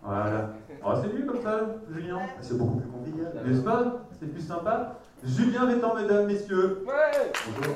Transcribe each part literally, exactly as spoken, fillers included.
Voilà. Oh, c'est mieux comme ça, Julien. C'est beaucoup plus convivial. N'est-ce pas? C'est plus sympa. Julien Vétan, mesdames, messieurs. Ouais. Bonjour.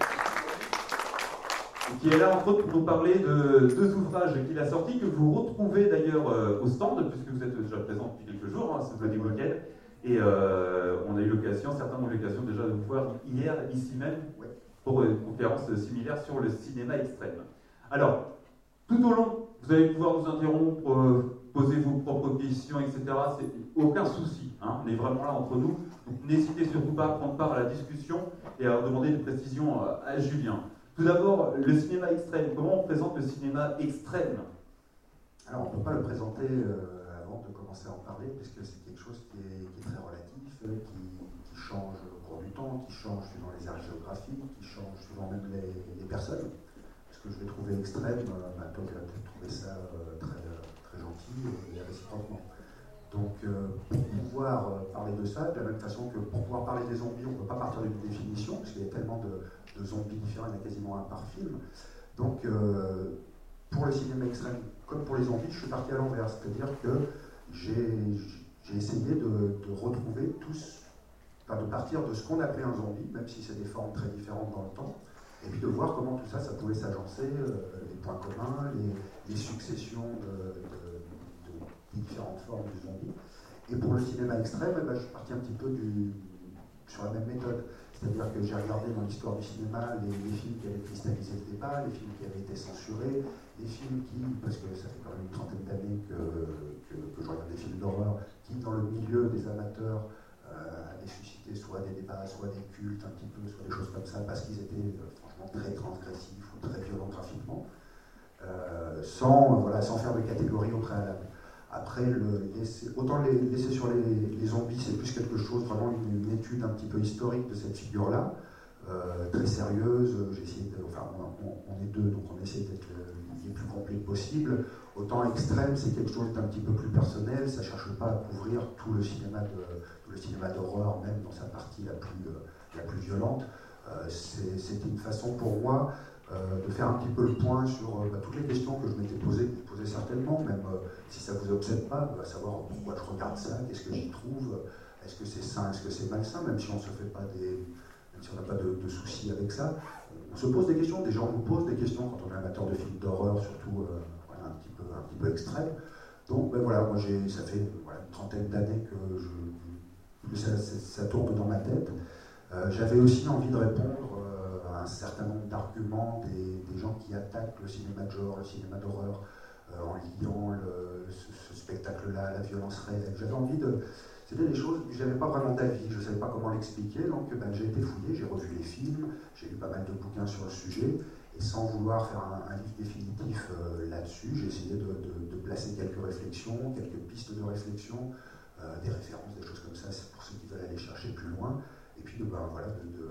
Qui est là, entre autres, pour nous parler de deux ouvrages qu'il a sortis, que vous retrouvez d'ailleurs euh, au stand, puisque vous êtes déjà présent depuis quelques jours, hein, ce Bloody Weekend. Et euh, on a eu l'occasion, certains ont eu l'occasion déjà de vous voir hier, ici même, pour une conférence similaire sur le cinéma extrême. Alors, tout au long, vous allez pouvoir nous interrompre, euh, poser vos propres questions, et cetera. C'est aucun souci, hein, on est vraiment là entre nous. Donc n'hésitez surtout pas à prendre part à la discussion et à demander des précisions à Julien. Tout d'abord, le cinéma extrême. Comment on présente le cinéma extrême? Alors, on ne peut pas le présenter euh, avant de commencer à en parler, puisque c'est quelque chose qui est, qui est très relatif, euh, qui, qui change au cours du temps, qui change suivant les aires géographiques, qui change suivant même les, les personnes. Ce que je vais trouver extrême, euh, bah, toi, tu vas peut-être trouver ça euh, très, très gentil et réciproquement. Donc, euh, pour pouvoir euh, parler de ça, de la même façon que pour pouvoir parler des zombies, on ne peut pas partir d'une définition, parce qu'il y a tellement de, de zombies différents, il y en a quasiment un par film. Donc, euh, pour le cinéma extrême, comme pour les zombies, je suis parti à l'envers, c'est-à-dire que j'ai, j'ai essayé de, de retrouver tous, enfin de partir de ce qu'on appelait un zombie, même si c'est des formes très différentes dans le temps, et puis de voir comment tout ça, ça pouvait s'agencer, euh, les points communs, les, les successions de, de, de, des différentes formes du zombie. Et pour le cinéma extrême, eh ben, je suis parti un petit peu du, sur la même méthode. C'est-à-dire que j'ai regardé dans l'histoire du cinéma les, les films qui avaient cristallisé le débat, les films qui avaient été censurés, les films qui, parce que ça fait quand même une trentaine d'années que, que, que je regarde des films d'horreur, qui dans le milieu des amateurs euh, avaient suscité soit des débats, soit des cultes un petit peu, soit des choses comme ça, parce qu'ils étaient euh, franchement très transgressifs ou très violents graphiquement, euh, sans, voilà, sans faire de catégorie au préalable. Après, le laisser, autant les laisser sur les, les zombies, c'est plus quelque chose, vraiment une, une étude un petit peu historique de cette figure-là, euh, très sérieuse. J'ai essayé de, enfin, on, on est deux, donc on essaie d'être le, le plus complet possible. Autant extrême, c'est quelque chose d'un petit peu plus personnel, ça ne cherche pas à couvrir tout le cinéma de, tout le cinéma d'horreur, même dans sa partie la plus, euh, la plus violente. Euh, c'est, c'était une façon pour moi Euh, de faire un petit peu le point sur euh, bah, toutes les questions que je m'étais posées, que vous posez certainement, même euh, si ça ne vous obsède pas, à savoir pourquoi je regarde ça, qu'est-ce que j'y trouve, est-ce que c'est sain, est-ce que c'est malsain, même si on se fait pas des, même si on n'a pas de, de soucis avec ça. On se pose des questions, des gens nous posent des questions quand on est amateur de films d'horreur, surtout euh, voilà, un, petit peu, un petit peu extrême. Donc ben voilà, moi j'ai, ça fait voilà, une trentaine d'années que, je, que ça, ça tourne dans ma tête. Euh, j'avais aussi envie de répondre euh, à un certain nombre d'arguments des, des gens qui attaquent le cinéma de genre, le cinéma d'horreur, euh, en liant le, ce, ce spectacle-là à la violence réelle. J'avais envie de... C'était des choses, je n'avais pas vraiment d'avis, je ne savais pas comment l'expliquer, donc ben, j'ai été fouillé, j'ai revu les films, j'ai lu pas mal de bouquins sur le sujet, et sans vouloir faire un, un livre définitif euh, là-dessus, j'ai essayé de, de, de placer quelques réflexions, quelques pistes de réflexion, euh, des références, des choses comme ça, c'est pour ceux qui veulent aller chercher plus loin. Et puis de, ben, voilà, de, de,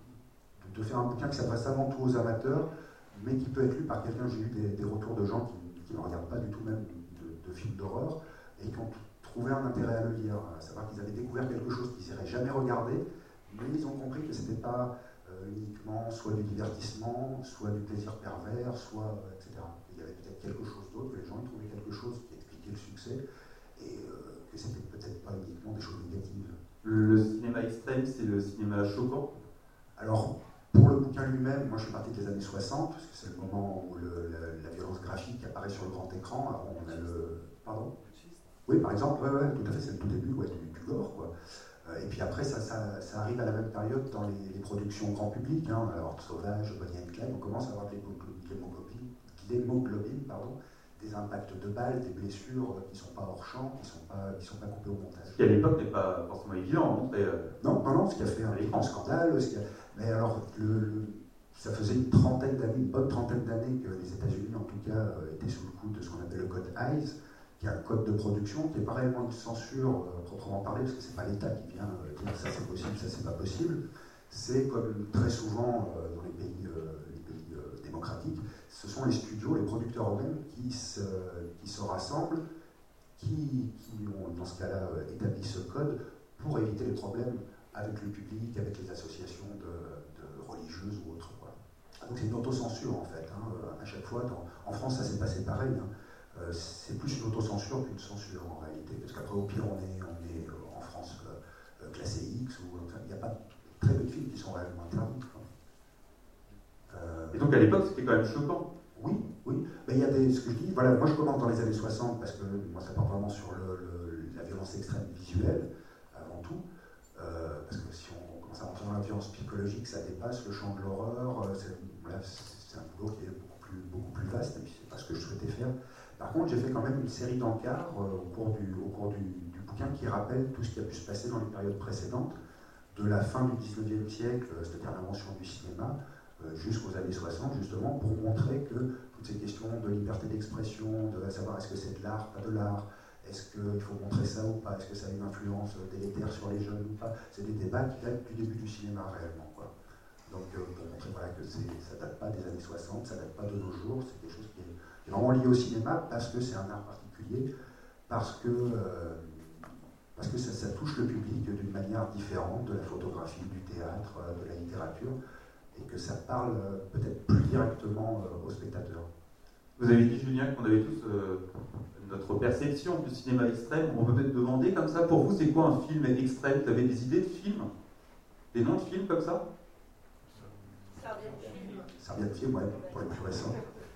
de faire un bouquin qui s'adresse avant tout aux amateurs, mais qui peut être lu par quelqu'un. J'ai eu des, des retours de gens qui, qui ne regardent pas du tout même de, de films d'horreur et qui ont trouvé un intérêt à le lire, à savoir qu'ils avaient découvert quelque chose qu'ils n'iraient jamais regarder, mais ils ont compris que ce n'était pas euh, uniquement soit du divertissement, soit du plaisir pervers, soit euh, et cetera. Il y avait peut-être quelque chose d'autre, que les gens y trouvaient quelque chose qui expliquait le succès et euh, que c'était peut-être pas uniquement des choses négatives. Le cinéma extrême, c'est le cinéma choquant? Alors, pour le bouquin lui-même, moi je suis parti des années soixante, parce que c'est le moment où le, la, la violence graphique apparaît sur le grand écran. Avant, on a le... Pardon? Oui, par exemple, ouais, ouais, tout à fait, c'est le tout début, ouais, du, du gore, quoi. Euh, et puis après, ça, ça, ça arrive à la même période dans les, les productions grand public, hein, alors Sauvage, Bonnie and Clyde, on commence à avoir de l'hémoglobine, l'hémoglobine, pardon, des impacts de balles, des blessures qui ne sont pas hors champ, qui ne sont pas, qui sont pas coupées au montage. Ce qui à l'époque n'est pas forcément évident à montrer. Euh... Non, non, non, ce qui a fait un grand scandale. Ce qui a... Mais alors, le, le... ça faisait une trentaine d'années, une bonne trentaine d'années que les États-Unis, en tout cas, euh, étaient sous le coup de ce qu'on appelle le code Hays, qui est un code de production, qui n'est pas réellement une censure euh, proprement parlée, parce que ce n'est pas l'État qui vient euh, dire ça c'est possible, ça c'est pas possible. C'est comme très souvent euh, dans les pays, euh, les pays euh, démocratiques, ce sont les studios, les producteurs eux-mêmes qui se, qui se rassemblent, qui, qui ont dans ce cas-là euh, établi ce code pour éviter les problèmes avec le public, avec les associations de, de religieuses ou autres. Quoi. Donc c'est une autocensure en fait. Hein, à chaque fois, dans, en France ça s'est passé pareil. Hein. euh, c'est plus une autocensure qu'une censure en réalité, parce qu'après au pire on est, on est en France euh, classé X, ou enfin, il n'y a pas très peu de films qui sont réellement interdits. Euh, Et donc à l'époque c'était quand même choquant. Oui, oui. Mais il y a des, ce que je dis, voilà, moi je commence dans les années soixante parce que moi ça part vraiment sur le, le, la violence extrême visuelle avant tout, euh, parce que si on commence à rentrer dans la violence psychologique, ça dépasse le champ de l'horreur. C'est, voilà, c'est un boulot qui est beaucoup plus, beaucoup plus vaste, et puis c'est pas ce que je souhaitais faire. Par contre, j'ai fait quand même une série d'encarts euh, au cours, du, au cours du, du bouquin qui rappelle tout ce qui a pu se passer dans les périodes précédentes, de la fin du dix-neuvième siècle, c'est-à-dire l'invention du cinéma, jusqu'aux années soixante, justement, pour montrer que toutes ces questions de liberté d'expression, de savoir est-ce que c'est de l'art, pas de l'art, est-ce qu'il faut montrer ça ou pas, est-ce que ça a une influence délétère sur les jeunes ou pas, c'est des débats qui datent du début du cinéma réellement, quoi. Donc euh, pour montrer voilà, que c'est, ça ne date pas des années soixante, ça ne date pas de nos jours, c'est quelque chose qui est, qui est vraiment lié au cinéma parce que c'est un art particulier, parce que, euh, parce que ça, ça touche le public d'une manière différente de la photographie, du théâtre, de la littérature, et que ça parle euh, peut-être plus directement euh, aux spectateurs. Vous avez dit, Julien, qu'on avait tous euh, notre perception du cinéma extrême. On peut peut-être demander comme ça, pour vous, c'est quoi un film extrême? Vous avez des idées de films? Des noms de films comme ça? Serviette film. Serviette film, ouais, pour les plus récents.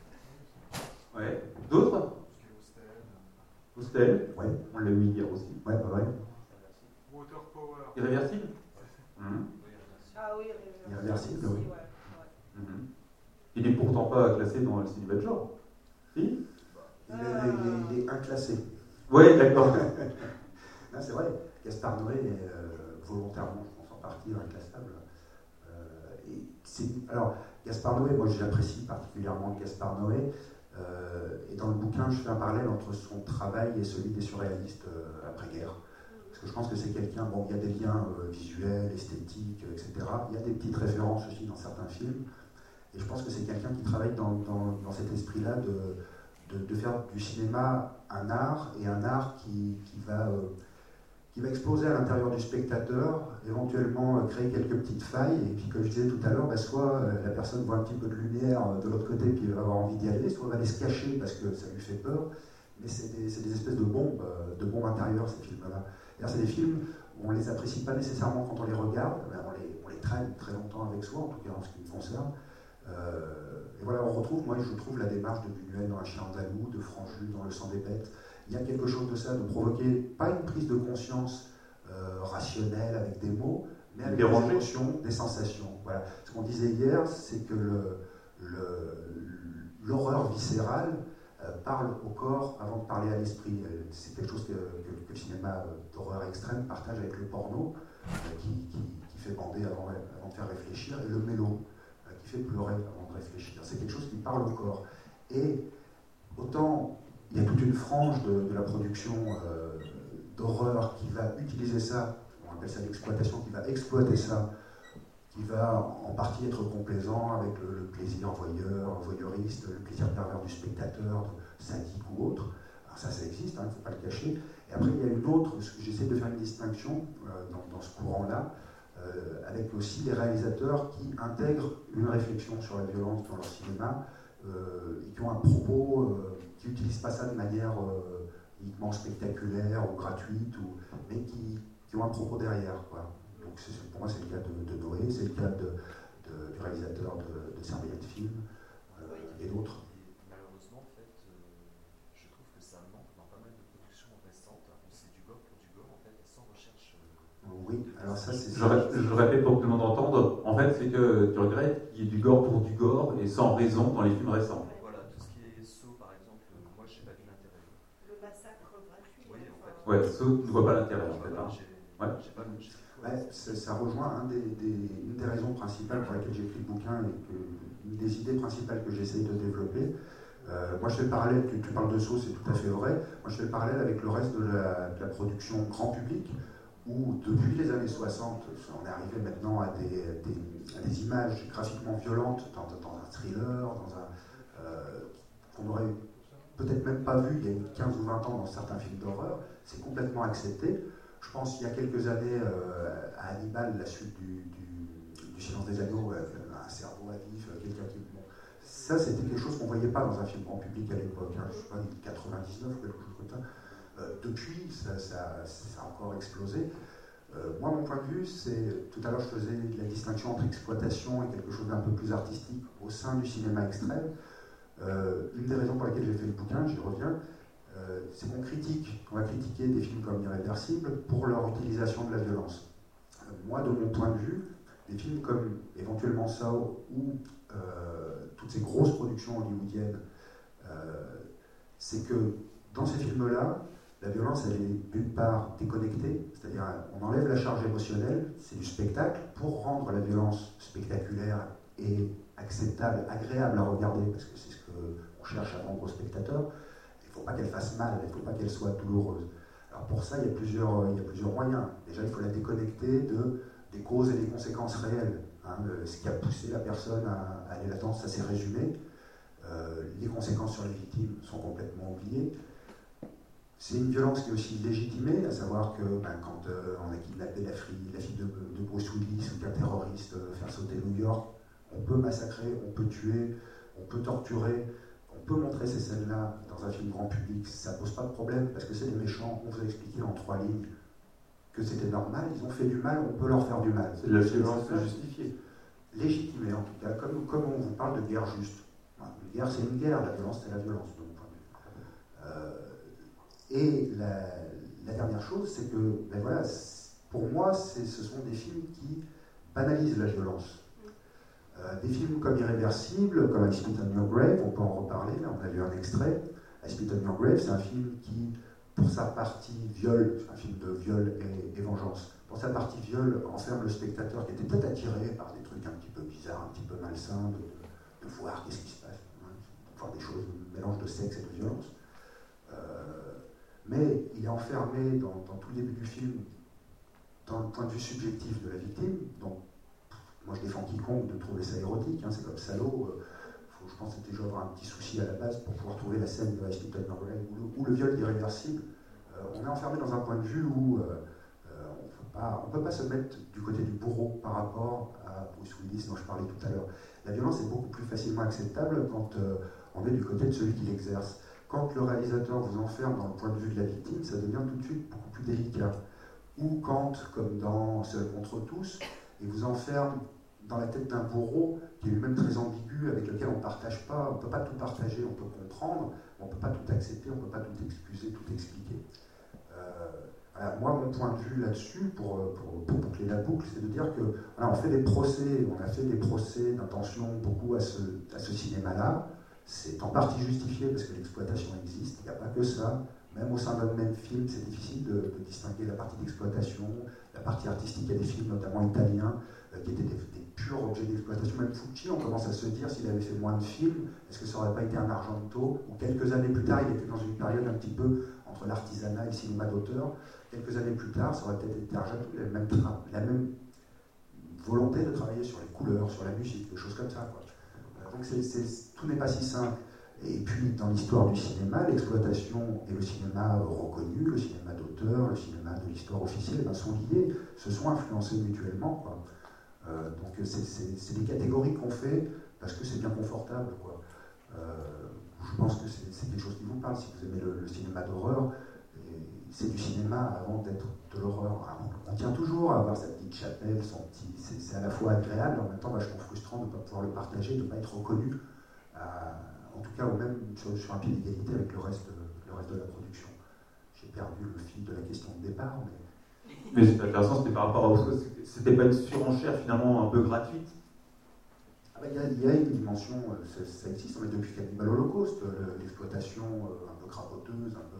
Ouais. D'autres? Hostel. Ouais. On l'a eu hier aussi. Ouais, bah ouais. Water Power. Irréversible. Mmh. Ah oui, Irréversible, oui. Ouais, ouais. Mmh. Il n'est pourtant pas classé dans le cinéma de genre. Si? Il est, il est, il est inclassé. Oui, d'accord. Non, c'est vrai, Gaspard Noé est euh, volontairement, je pense en partie, inclassable. Euh, et c'est, alors, Gaspard Noé, moi j'apprécie particulièrement Gaspard Noé, euh, et dans le bouquin, je fais un parallèle entre son travail et celui des surréalistes euh, après-guerre. Parce que je pense que c'est quelqu'un, bon, il y a des liens euh, visuels, esthétiques, et cetera. Il y a des petites références aussi dans certains films. Et je pense que c'est quelqu'un qui travaille dans, dans, dans cet esprit-là de, de, de faire du cinéma un art, et un art qui, qui, va, euh, qui va exploser à l'intérieur du spectateur, éventuellement euh, créer quelques petites failles, et puis comme je disais tout à l'heure, bah, soit euh, la personne voit un petit peu de lumière euh, de l'autre côté, puis elle va avoir envie d'y aller, soit elle va aller se cacher parce que ça lui fait peur, mais c'est des, c'est des espèces de bombes, euh, de bombes intérieures, ces films-là. C'est des films où on ne les apprécie pas nécessairement quand on les regarde, on les, on les traîne très longtemps avec soi, en tout cas en ce qui me concerne. Euh, et voilà, on retrouve, moi je trouve la démarche de Buñuel dans Un chien andalou, de Franju dans Le sang des bêtes. Il y a quelque chose de ça, de provoquer, pas une prise de conscience euh, rationnelle avec des mots, mais avec des émotions, des sensations. Voilà. Ce qu'on disait hier, c'est que le, le, l'horreur viscérale euh, parle au corps avant de parler à l'esprit. C'est quelque chose que, que, que le cinéma d'horreur extrême partage avec le porno, euh, qui, qui, qui fait bander avant, avant de faire réfléchir, et le mélo, qui fait pleurer avant de réfléchir. C'est quelque chose qui parle au corps. Et autant il y a toute une frange de, de la production euh, d'horreur qui va utiliser ça, on appelle ça l'exploitation, qui va exploiter ça, qui va en partie être complaisant avec le, le plaisir voyeur, voyeuriste, le plaisir pervers du spectateur, sadique ou autre. Alors ça, ça existe, il hein, ne faut pas le cacher. Et après, il y a une autre, j'essaie de faire une distinction euh, dans, dans ce courant-là, Euh, avec aussi les réalisateurs qui intègrent une réflexion sur la violence dans leur cinéma, euh, et qui ont un propos, euh, qui n'utilisent pas ça de manière euh, uniquement spectaculaire ou gratuite, ou, mais qui, qui ont un propos derrière, quoi. Donc c'est, pour moi c'est le cas de, de Noé, c'est le cas de, de, du réalisateur de, de Serviette Film, euh, et d'autres. Malheureusement, en fait, euh, je trouve que ça manque dans pas mal de productions récentes, où c'est du gore pour du gore, en fait, sans recherche. Euh, Oui, alors ça c'est... Je, ré- je répète pour que tout le monde entende, en fait c'est que tu regrettes qu'il y ait du gore pour du gore et sans raison dans les films récents. Voilà, tout ce qui est Saw par exemple, euh, moi je n'ai pas vu l'intérêt. Le massacre gratuit. Oui, en fait. Ouais, ça, tu ne vois pas l'intérêt en fait. Hein. J'ai, Ouais. j'ai pas vu. Ouais, ça rejoint un des, des, une des raisons principales pour lesquelles j'ai écrit le bouquin, et que, une des idées principales que j'essaye de développer. Euh, moi je fais le parallèle, tu, tu parles de Saw, c'est tout à fait vrai, moi je fais le parallèle avec le reste de la, de la production grand public, où depuis les années soixante, on est arrivé maintenant à des, des, à des images graphiquement violentes dans, dans un thriller, dans un, euh, qu'on aurait peut-être même pas vu il y a quinze ou vingt ans dans certains films d'horreur. C'est complètement accepté. Je pense qu'il y a quelques années, euh, à Hannibal, la suite du, du, du Silence des Agneaux, euh, un cerveau à vif, quelqu'un qui... Bon, ça, c'était quelque chose qu'on ne voyait pas dans un film grand public à l'époque. Hein, je ne sais pas, quatre-vingt-dix-neuf, quelque chose comme ça. Euh, depuis, ça, ça, ça a encore explosé. Euh, moi, mon point de vue, c'est, tout à l'heure, je faisais la distinction entre exploitation et quelque chose d'un peu plus artistique au sein du cinéma extrême. Euh, une des raisons pour lesquelles j'ai fait le bouquin, j'y reviens, euh, c'est qu'on critique, on va critiquer des films comme Irréversible pour leur utilisation de la violence. Euh, moi, de mon point de vue, des films comme éventuellement Saw ou euh, toutes ces grosses productions hollywoodiennes, euh, c'est que dans ces films-là, la violence, elle est d'une part déconnectée, c'est-à-dire on enlève la charge émotionnelle, c'est du spectacle, pour rendre la violence spectaculaire et acceptable, agréable à regarder, parce que c'est ce qu'on cherche à rendre aux spectateurs. Il ne faut pas qu'elle fasse mal, il ne faut pas qu'elle soit douloureuse. Alors pour ça, il y a plusieurs, il y a plusieurs moyens. Déjà, il faut la déconnecter de, des causes et des conséquences réelles. Hein, le, ce qui a poussé la personne à, à aller là-dedans, ça s'est résumé. Euh, les conséquences sur les victimes sont complètement oubliées. C'est une violence qui est aussi légitimée, à savoir que ben, quand euh, on a kidnappé la fille, la fille de, de Bruce Willis ou qu'un terroriste euh, faire sauter New York, on peut massacrer, on peut tuer, on peut torturer, on peut montrer ces scènes-là dans un film grand public, ça ne pose pas de problème, parce que c'est des méchants, on vous a expliqué en trois lignes que c'était normal, ils ont fait du mal, on peut leur faire du mal. C'est de la violence justifiée. Légitimée en tout cas, comme, comme on vous parle de guerre juste. Une guerre, c'est une guerre, la violence, c'est la violence, de mon point de vue. Euh, Et la, la dernière chose, c'est que, ben voilà, pour moi, ce sont des films qui banalisent la violence. Euh, des films comme Irréversible, comme I Spit on Your Grave, on peut en reparler, là on a vu un extrait. I Spit on Your Grave, c'est un film qui, pour sa partie viol, un film de viol et, et vengeance, pour sa partie viol, enferme le spectateur qui était peut-être attiré par des trucs un petit peu bizarres, un petit peu malsains, de, de voir qu'est-ce qui se passe, hein, de voir des choses, un mélange de sexe et de violence. Euh, Mais il est enfermé dans, dans tout le début du film, dans le point de vue subjectif de la victime. Donc, moi je défends quiconque de trouver ça érotique, hein, c'est comme Salaud. Euh, faut, je pense que c'était genre un petit souci à la base pour pouvoir trouver la scène de I Spit on Your Grave ou, ou le viol irréversible. Euh, on est enfermé dans un point de vue où euh, euh, on ne peut pas se mettre du côté du bourreau par rapport à Bruce Willis dont je parlais tout à l'heure. La violence est beaucoup plus facilement acceptable quand euh, on est du côté de celui qui l'exerce. Quand le réalisateur vous enferme dans le point de vue de la victime, ça devient tout de suite beaucoup plus délicat. Ou quand, comme dans Seul contre tous, il vous enferme dans la tête d'un bourreau qui est lui-même très ambigu, avec lequel on ne partage pas, on ne peut pas tout partager, on peut comprendre, on ne peut pas tout accepter, on ne peut pas tout excuser, tout expliquer. Euh, voilà, moi, mon point de vue là-dessus, pour, pour, pour boucler la boucle, c'est de dire que voilà, on fait des procès, on a fait des procès d'intention beaucoup à ce, à ce cinéma-là. C'est en partie justifié parce que l'exploitation existe, il n'y a pas que ça. Même au sein d'un même film, c'est difficile de, de distinguer la partie d'exploitation, la partie artistique. Il y a des films, notamment italiens, euh, qui étaient des, des purs objets d'exploitation. Même Fucci, on commence à se dire, s'il avait fait moins de films, est-ce que ça n'aurait pas été un Argento? Ou quelques années plus tard, il était dans une période un petit peu entre l'artisanat et le cinéma d'auteur. Quelques années plus tard, ça aurait peut-être été Argento, il avait même, la même volonté de travailler sur les couleurs, sur la musique, des choses comme ça, quoi. Donc c'est, c'est, tout n'est pas si simple. Et puis dans l'histoire du cinéma, l'exploitation et le cinéma reconnu, le cinéma d'auteur, le cinéma de l'histoire officielle, ben, sont liés, se sont influencés mutuellement, quoi. Euh, donc c'est, c'est, c'est des catégories qu'on fait parce que c'est bien confortable, quoi. Euh, je pense que c'est, c'est quelque chose qui vous parle. Si vous aimez le, le cinéma d'horreur, c'est du cinéma avant d'être de l'horreur. Alors, on tient toujours à avoir sa petite chapelle, son petit, c'est, c'est à la fois agréable, en même temps vachement frustrant de ne pas pouvoir le partager, de ne pas être reconnu, euh, en tout cas au même, sur, sur un pied d'égalité avec le reste, le reste de la production. J'ai perdu le fil de la question de départ, mais... Mais c'est intéressant, c'était par rapport à... C'était pas une surenchère finalement un peu gratuite? Ah ben, il y, y a une dimension, ça, ça existe, mais depuis Cannibal Holocaust, le, l'exploitation euh, un peu crapoteuse, un peu...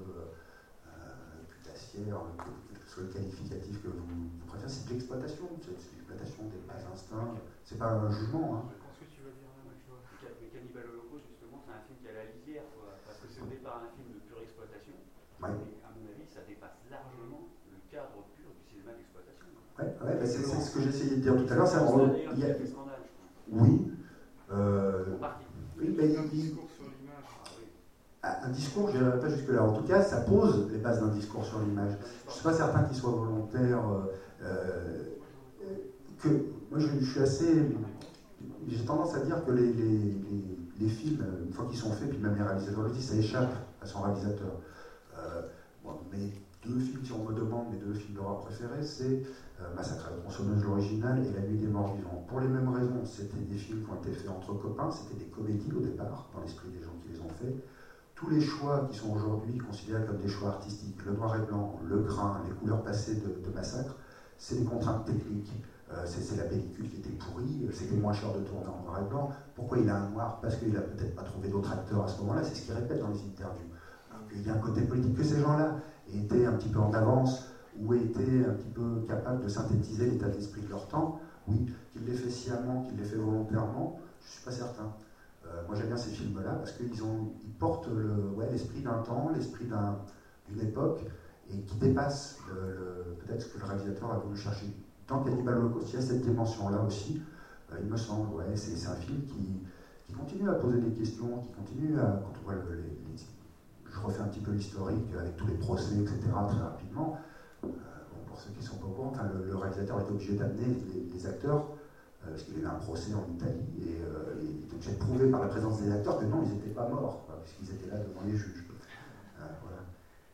quel que soit le qualificatif que vous, vous préférez, c'est de l'exploitation, c'est de l'exploitation des bas instincts, c'est pas un jugement. Hein. Je pense que tu vas dire là, moi, tu vois. Cannibal Holocaust, justement, c'est un film qui a la lisière, quoi, parce que c'est au départ un film de pure exploitation, ouais. Mais à mon avis, ça dépasse largement le cadre pur du cinéma d'exploitation. Ouais, ouais, bah c'est, c'est ce que j'essayais de dire tout à l'heure. C'est un en, il y a des scandales, je pense. Oui. Euh, oui, mais un il, discours sur l'image. Un discours, je n'irai pas jusque-là. En tout cas, ça pose les bases d'un discours sur l'image. Je ne suis pas certain qu'il soit volontaire. Euh, que, moi, je, je suis assez... J'ai tendance à dire que les, les, les, les films, une fois qu'ils sont faits, puis même les réalisateurs le disent, ça échappe à son réalisateur. Euh, bon, mes deux films, si on me demande, mes deux films d'horreur préférés, c'est euh, Massacre à la tronçonneuse, l'original, et La Nuit des Morts Vivants. Pour les mêmes raisons, c'était des films qui ont été faits entre copains, c'était des comédies au départ, dans l'esprit des gens qui les ont faits. Tous les choix qui sont aujourd'hui considérés comme des choix artistiques, le noir et blanc, le grain, les couleurs passées de, de Massacre, c'est des contraintes techniques. Euh, c'est, c'est la pellicule qui était pourrie, c'était moins cher de tourner en noir et blanc. Pourquoi il a un noir? Parce qu'il n'a peut-être pas trouvé d'autres acteurs à ce moment-là, c'est ce qu'il répète dans les interviews. Donc, il y a un côté politique, que ces gens-là étaient un petit peu en avance, ou étaient un petit peu capables de synthétiser l'état d'esprit de leur temps. Oui, qu'il l'ait fait sciemment, qu'il l'ait fait volontairement, je ne suis pas certain. Euh, moi j'aime bien ces films-là parce qu'ils ils portent le, ouais, l'esprit d'un temps, l'esprit d'un, d'une époque, et qui dépasse le, le, peut-être ce que le réalisateur a voulu chercher. Dans Cannibal Holocaust, il y a cette dimension-là aussi, euh, il me semble. Ouais, c'est, c'est un film qui, qui continue à poser des questions, qui continue à... Quand on voit le, les, les, je refais un petit peu l'historique avec tous les procès, et cetera, très rapidement. Euh, bon, pour ceux qui ne sont pas au courant, enfin, le, le réalisateur est obligé d'amener les, les acteurs, euh, parce qu'il y avait un procès en Italie, et euh, il était obligé de prouver par la présence des acteurs que non, ils n'étaient pas morts, quoi, puisqu'ils étaient là devant les juges. Euh, voilà.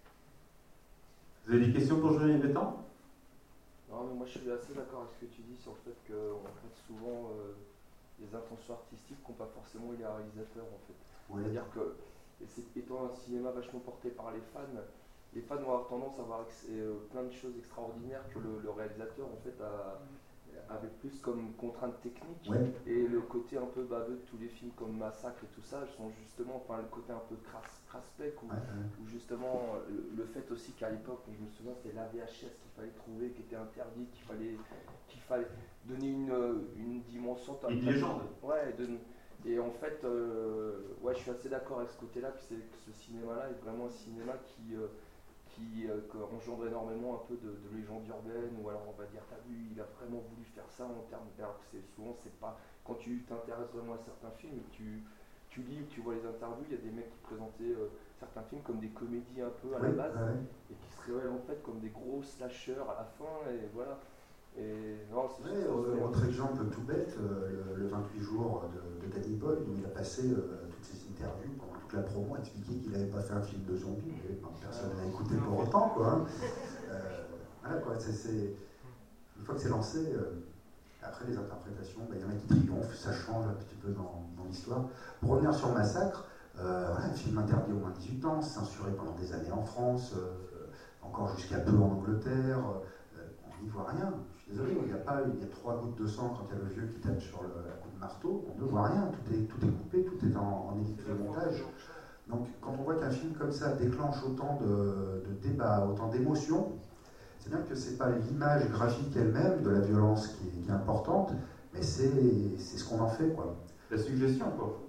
Vous avez des questions pour Julien Bétan? Non, mais moi je suis assez d'accord avec ce que tu dis sur le fait qu'on prête souvent euh, des intentions artistiques qui n'ont pas forcément les réalisateurs en fait. Oui. C'est-à-dire que, et c'est, étant un cinéma vachement porté par les fans, les fans vont avoir tendance à voir ex- euh, plein de choses extraordinaires que le, le réalisateur en fait a, avait plus comme contrainte technique. Ouais. Et le côté un peu baveux de tous les films comme Massacre et tout ça, sont justement, enfin le côté un peu crasse, crasse-bec, où, Ouais, ouais. où justement le, le fait aussi qu'à l'époque, je me souviens, c'était l'A V H S qu'il fallait trouver, qui était interdit, qu'il fallait, qu'il fallait donner une, une dimension. Une légende. Ouais, de, et en fait, euh, ouais, je suis assez d'accord avec ce côté-là, puis c'est que ce cinéma-là est vraiment un cinéma qui, euh, qui euh, engendre énormément un peu de, de légendes urbaines, ou alors on va dire, t'as vu, il a vraiment voulu faire ça en termes, alors que c'est souvent, c'est pas, quand tu t'intéresses vraiment à certains films, tu, tu lis ou tu vois les interviews, il y a des mecs qui présentaient euh, certains films comme des comédies un peu à Oui, la base, ouais. et qui se révèlent en fait comme des gros slashers à la fin, et voilà. Et non, c'est Ouais, euh, autre exemple tout bête, euh, le, le vingt-huit jours de, de Danny Boyle, où il a passé euh, toutes ses interviews pendant toute la promo à expliquer qu'il n'avait pas fait un film de zombies, mais bon, personne ne l'a écouté pour autant, quoi. Hein. Euh, voilà, quoi, c'est, c'est, une fois que c'est lancé, euh, après les interprétations, il bah, y en a qui triomphent, ça change un petit peu dans, dans l'histoire. Pour revenir sur Massacre, euh, voilà, un film interdit au moins de dix-huit ans, censuré pendant des années en France, euh, encore jusqu'à peu en Angleterre, euh, on n'y voit rien. Je suis désolé, il n'y a pas, il y a trois gouttes de sang quand il y a le vieux qui tape sur le la coup de marteau, on ne voit rien, tout est, tout est coupé, tout est en, en édite de montage. Donc quand on voit qu'un film comme ça déclenche autant de, de débats, autant d'émotions, c'est bien que ce n'est pas l'image graphique elle-même de la violence qui est, qui est importante, mais c'est, c'est ce qu'on en fait, quoi. La suggestion, quoi.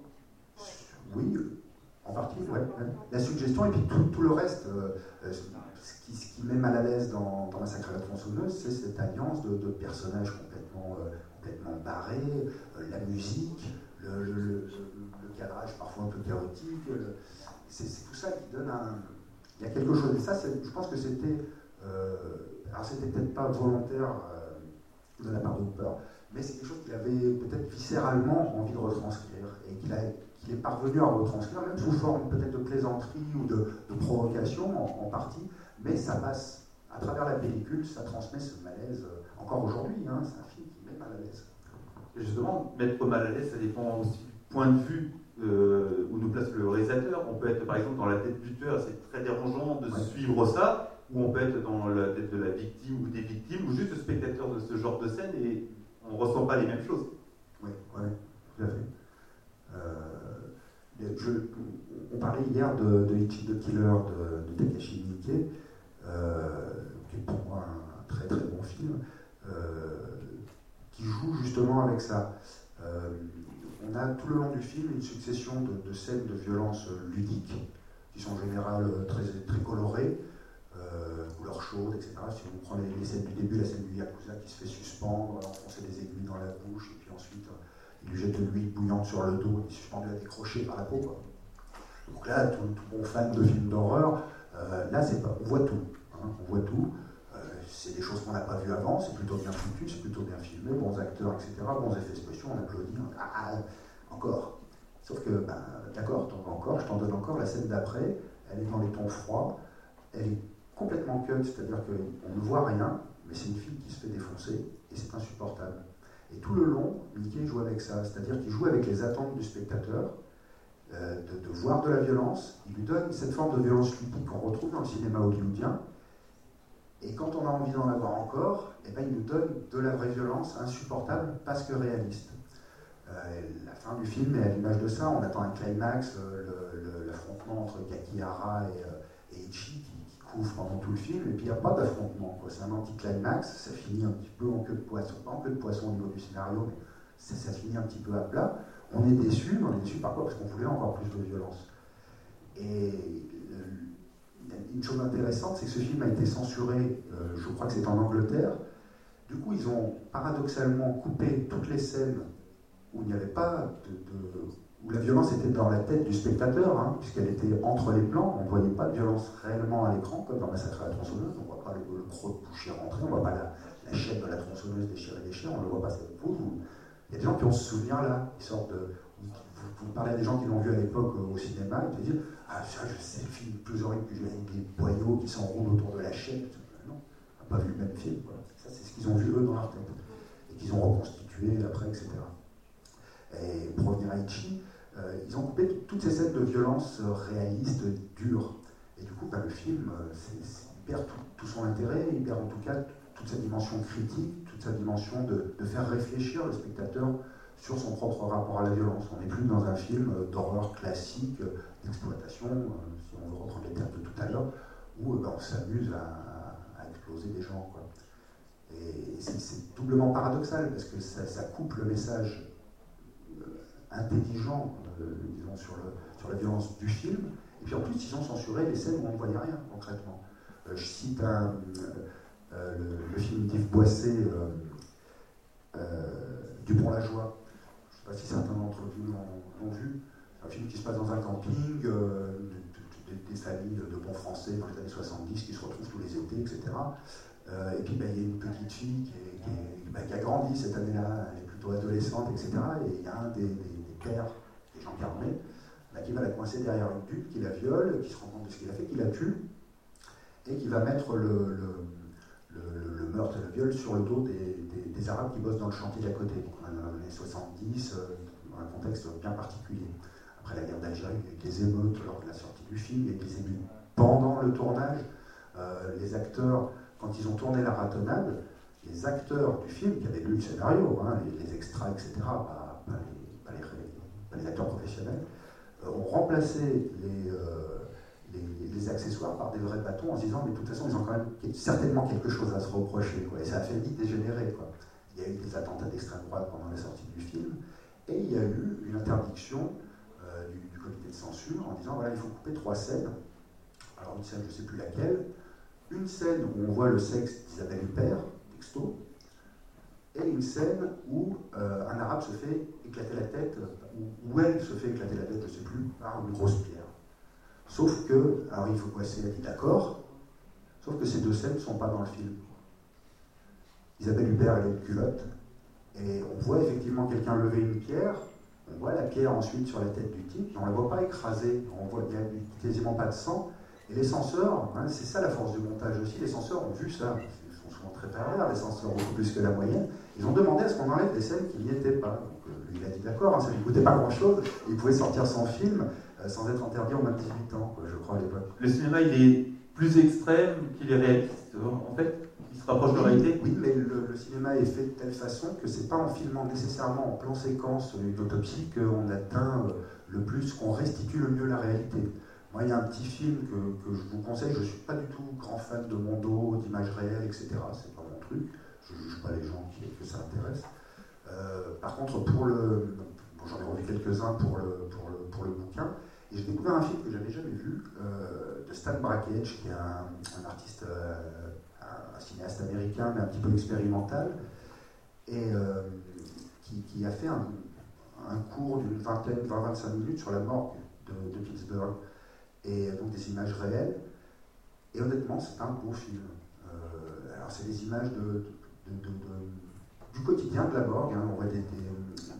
Oui, en partie, ouais. ouais. La suggestion et puis tout, tout le reste. Euh, ce, qui, ce qui met mal à l'aise dans, dans Massacre à la tronçonneuse, c'est cette alliance de, de personnages complètement, euh, complètement barrés, euh, la musique, le, le, le, le cadrage parfois un peu chaotique. Le, c'est, c'est tout ça qui donne un... Il y a quelque chose. Et ça, c'est, je pense que c'était... Euh, alors, c'était peut-être pas volontaire euh, de la part de Hooper, mais c'est quelque chose qu'il avait peut-être viscéralement envie de retranscrire et qu'il, a, qu'il est parvenu à retranscrire, même sous forme peut-être de plaisanterie ou de, de provocation en, en partie, mais ça passe à travers la pellicule, ça transmet ce malaise euh, encore aujourd'hui, hein, c'est un film qui met mal à l'aise. Et justement, mettre mal à l'aise, ça dépend aussi du point de vue euh, où nous place le réalisateur. On peut être par exemple dans la tête du tueur, c'est très dérangeant de ouais. suivre ça, ou on peut être dans la tête de la victime ou des victimes, ou juste le spectateur de ce genre de scène et on ne ressent pas les mêmes choses. Oui, oui, tout à fait. Euh, je, on parlait hier de, de Ichi the Killer de, de Takashi Miike, euh, qui est pour moi un très très bon film, euh, qui joue justement avec ça. Euh, on a tout le long du film une succession de, de scènes de violence ludiques, qui sont en général très, très colorées, Euh, couleurs chaudes, et cetera. Si on prend les, les scènes du début, la scène du Yakuza qui se fait suspendre, enfoncer des aiguilles dans la bouche, et puis ensuite euh, il lui jette de l'huile bouillante sur le dos, il est suspendu à des crochets par la peau, quoi. Donc là, tout, tout bon fan de films d'horreur, euh, là c'est pas, on voit tout, hein, on voit tout. Euh, c'est des choses qu'on n'a pas vues avant, c'est plutôt bien foutu, c'est plutôt bien filmé, bons acteurs, et cetera, bons effets spéciaux, on applaudit, on, ah, ah, encore. Sauf que, ben, d'accord, t'en veux encore, je t'en donne encore, la scène d'après, elle est dans les tons froids, elle est complètement cut, c'est-à-dire qu'on ne voit rien, mais c'est une fille qui se fait défoncer, et c'est insupportable. Et tout le long, Mickey joue avec ça, c'est-à-dire qu'il joue avec les attentes du spectateur, euh, de, de voir de la violence, il lui donne cette forme de violence ludique qu'on retrouve dans le cinéma hollywoodien, et quand on a envie d'en avoir encore, eh ben, il nous donne de la vraie violence insupportable, parce que réaliste. Euh, la fin du film est à l'image de ça, on attend un climax, euh, le, le, l'affrontement entre Kakihara et, euh, et Ichi qui, qui couvre pendant tout le film, et puis il n'y a pas d'affrontement, quoi. C'est un anti-climax, ça finit un petit peu en queue de poisson, pas en queue de poisson au niveau du scénario, mais ça, ça finit un petit peu à plat. On est déçu, mais on est déçu par quoi? Parce qu'on voulait encore plus de violence. Et euh, une chose intéressante, c'est que ce film a été censuré, euh, je crois que c'est en Angleterre. Du coup, ils ont paradoxalement coupé toutes les scènes où il n'y avait pas de, de, où la violence était dans la tête du spectateur, hein, puisqu'elle était entre les plans, on ne voyait pas de violence réellement à l'écran, comme dans Massacre à la tronçonneuse, on ne voit pas le, le croc de boucher rentrer, on ne voit pas la, la chaîne de la tronçonneuse déchirer des chiens, on ne le voit pas, c'est vous, vous. Il y a des gens qui ont ce souvenir-là, ils sortent de... Vous, vous parlez à des gens qui l'ont vu à l'époque au cinéma, ils te disent « Ah, ça, je sais, le film plus horrible que j'ai vu, avec des boyaux qui s'enroulent autour de la chaîne. » Non, on n'a pas vu le même film, quoi. Ça, c'est ce qu'ils ont vu, eux, dans leur tête, et qu'ils ont reconstitué après, et cetera. Et pour revenir à Ichi, euh, ils ont coupé toutes ces scènes de violence euh, réalistes, dures. Et du coup, bah, le film, euh, c'est, c'est, il perd tout, tout son intérêt, il perd en tout cas toute sa dimension critique, toute sa dimension de, de faire réfléchir le spectateur sur son propre rapport à la violence. On n'est plus dans un film euh, d'horreur classique, euh, d'exploitation, euh, si on veut reprendre les termes de tout à l'heure, où euh, bah, on s'amuse à, à exploser des gens, quoi. Et c'est, c'est doublement paradoxal, parce que ça, ça coupe le message intelligent, euh, disons, sur, le, sur la violence du film, et puis en plus ils ont censuré les scènes où on ne voyait rien concrètement. Euh, je cite un, euh, le, le film d'Yves Boisset, euh, euh, Dupont-la-Joie. Je ne sais pas si certains d'entre vous l'ont, l'ont vu. C'est un film qui se passe dans un camping, euh, de, de, de, des familles de bons français dans les années soixante-dix qui se retrouvent tous les étés, et cetera. Euh, et puis bah, il y a une petite fille qui, est, qui, est, bah, qui a grandi cette année-là, elle est plutôt adolescente, et cetera. Et il y a un des, des père, des gens armés, là, qui va la coincer derrière une pute, qui la viole, qui se rend compte de ce qu'il a fait, qui la tue, et qui va mettre le, le, le, le meurtre et le viol sur le dos des, des, des Arabes qui bossent dans le chantier d'à côté. Donc, on est dans les années soixante-dix, euh, dans un contexte bien particulier. Après la guerre d'Algérie, il y a eu des émeutes lors de la sortie du film, il y a eu des émeutes pendant le tournage. Euh, les acteurs, quand ils ont tourné la ratonnade, les acteurs du film, qui avaient lu le scénario, hein, les, les extras, et cetera, pas, pas les les acteurs professionnels, euh, ont remplacé les, euh, les, les accessoires par des vrais bâtons en se disant mais de toute façon ils ont quand même certainement quelque chose à se reprocher, quoi. Et ça a fait vite dégénérer, quoi. Il y a eu des attentats d'extrême droite pendant la sortie du film et il y a eu une interdiction euh, du, du comité de censure en disant voilà il faut couper trois scènes. Alors une scène je ne sais plus laquelle, une scène où on voit le sexe d'Isabelle Huppert, texto, et une scène où euh, un arabe se fait éclater la tête, où, où elle se fait éclater la tête, je ne sais plus, par une grosse pierre. Sauf que, alors il faut passer, elle dit d'accord, sauf que ces deux scènes ne sont pas dans le film. Isabelle Huppert, elle a une culotte, et on voit effectivement quelqu'un lever une pierre, on voit la pierre ensuite sur la tête du type, mais on ne la voit pas écraser, on voit qu'il n'y a quasiment pas de sang, et les censeurs, hein, c'est ça la force du montage aussi, les censeurs ont vu ça, ils sont souvent très pervers, les censeurs beaucoup plus que la moyenne. Ils ont demandé à ce qu'on enlève des scènes qui n'y étaient pas. Donc, euh, il a dit d'accord, hein, ça ne lui coûtait pas grand-chose. Il pouvait sortir son film euh, sans être interdit en moins de dix-huit ans, quoi, je crois, à l'époque. Le cinéma, il est plus extrême qu'il est réaliste, en fait. Il se rapproche de la réalité. Oui, mais le, le cinéma est fait de telle façon que c'est pas en filmant nécessairement en plan séquence une autopsie qu'on atteint euh, le plus, qu'on restitue le mieux la réalité. Moi, il y a un petit film que, que je vous conseille. Je ne suis pas du tout grand fan de Mondo, d'images réelles, et cetera. C'est pas mon truc. Je ne juge pas les gens qui, que ça intéresse. Euh, par contre, pour le, bon, j'en ai revu quelques-uns pour le, pour, le, pour le bouquin, et j'ai découvert un film que je n'avais jamais vu, euh, de Stan Brakhage, qui est un, un artiste, euh, un, un cinéaste américain, mais un petit peu expérimental, et euh, qui, qui a fait un, un cours d'une vingtaine, vingt à vingt-cinq minutes sur la morgue de, de Pittsburgh, et donc des images réelles, et honnêtement, c'est un beau film. Euh, alors, c'est des images de... De, de, de, du quotidien de la morgue, hein. On voit des, des,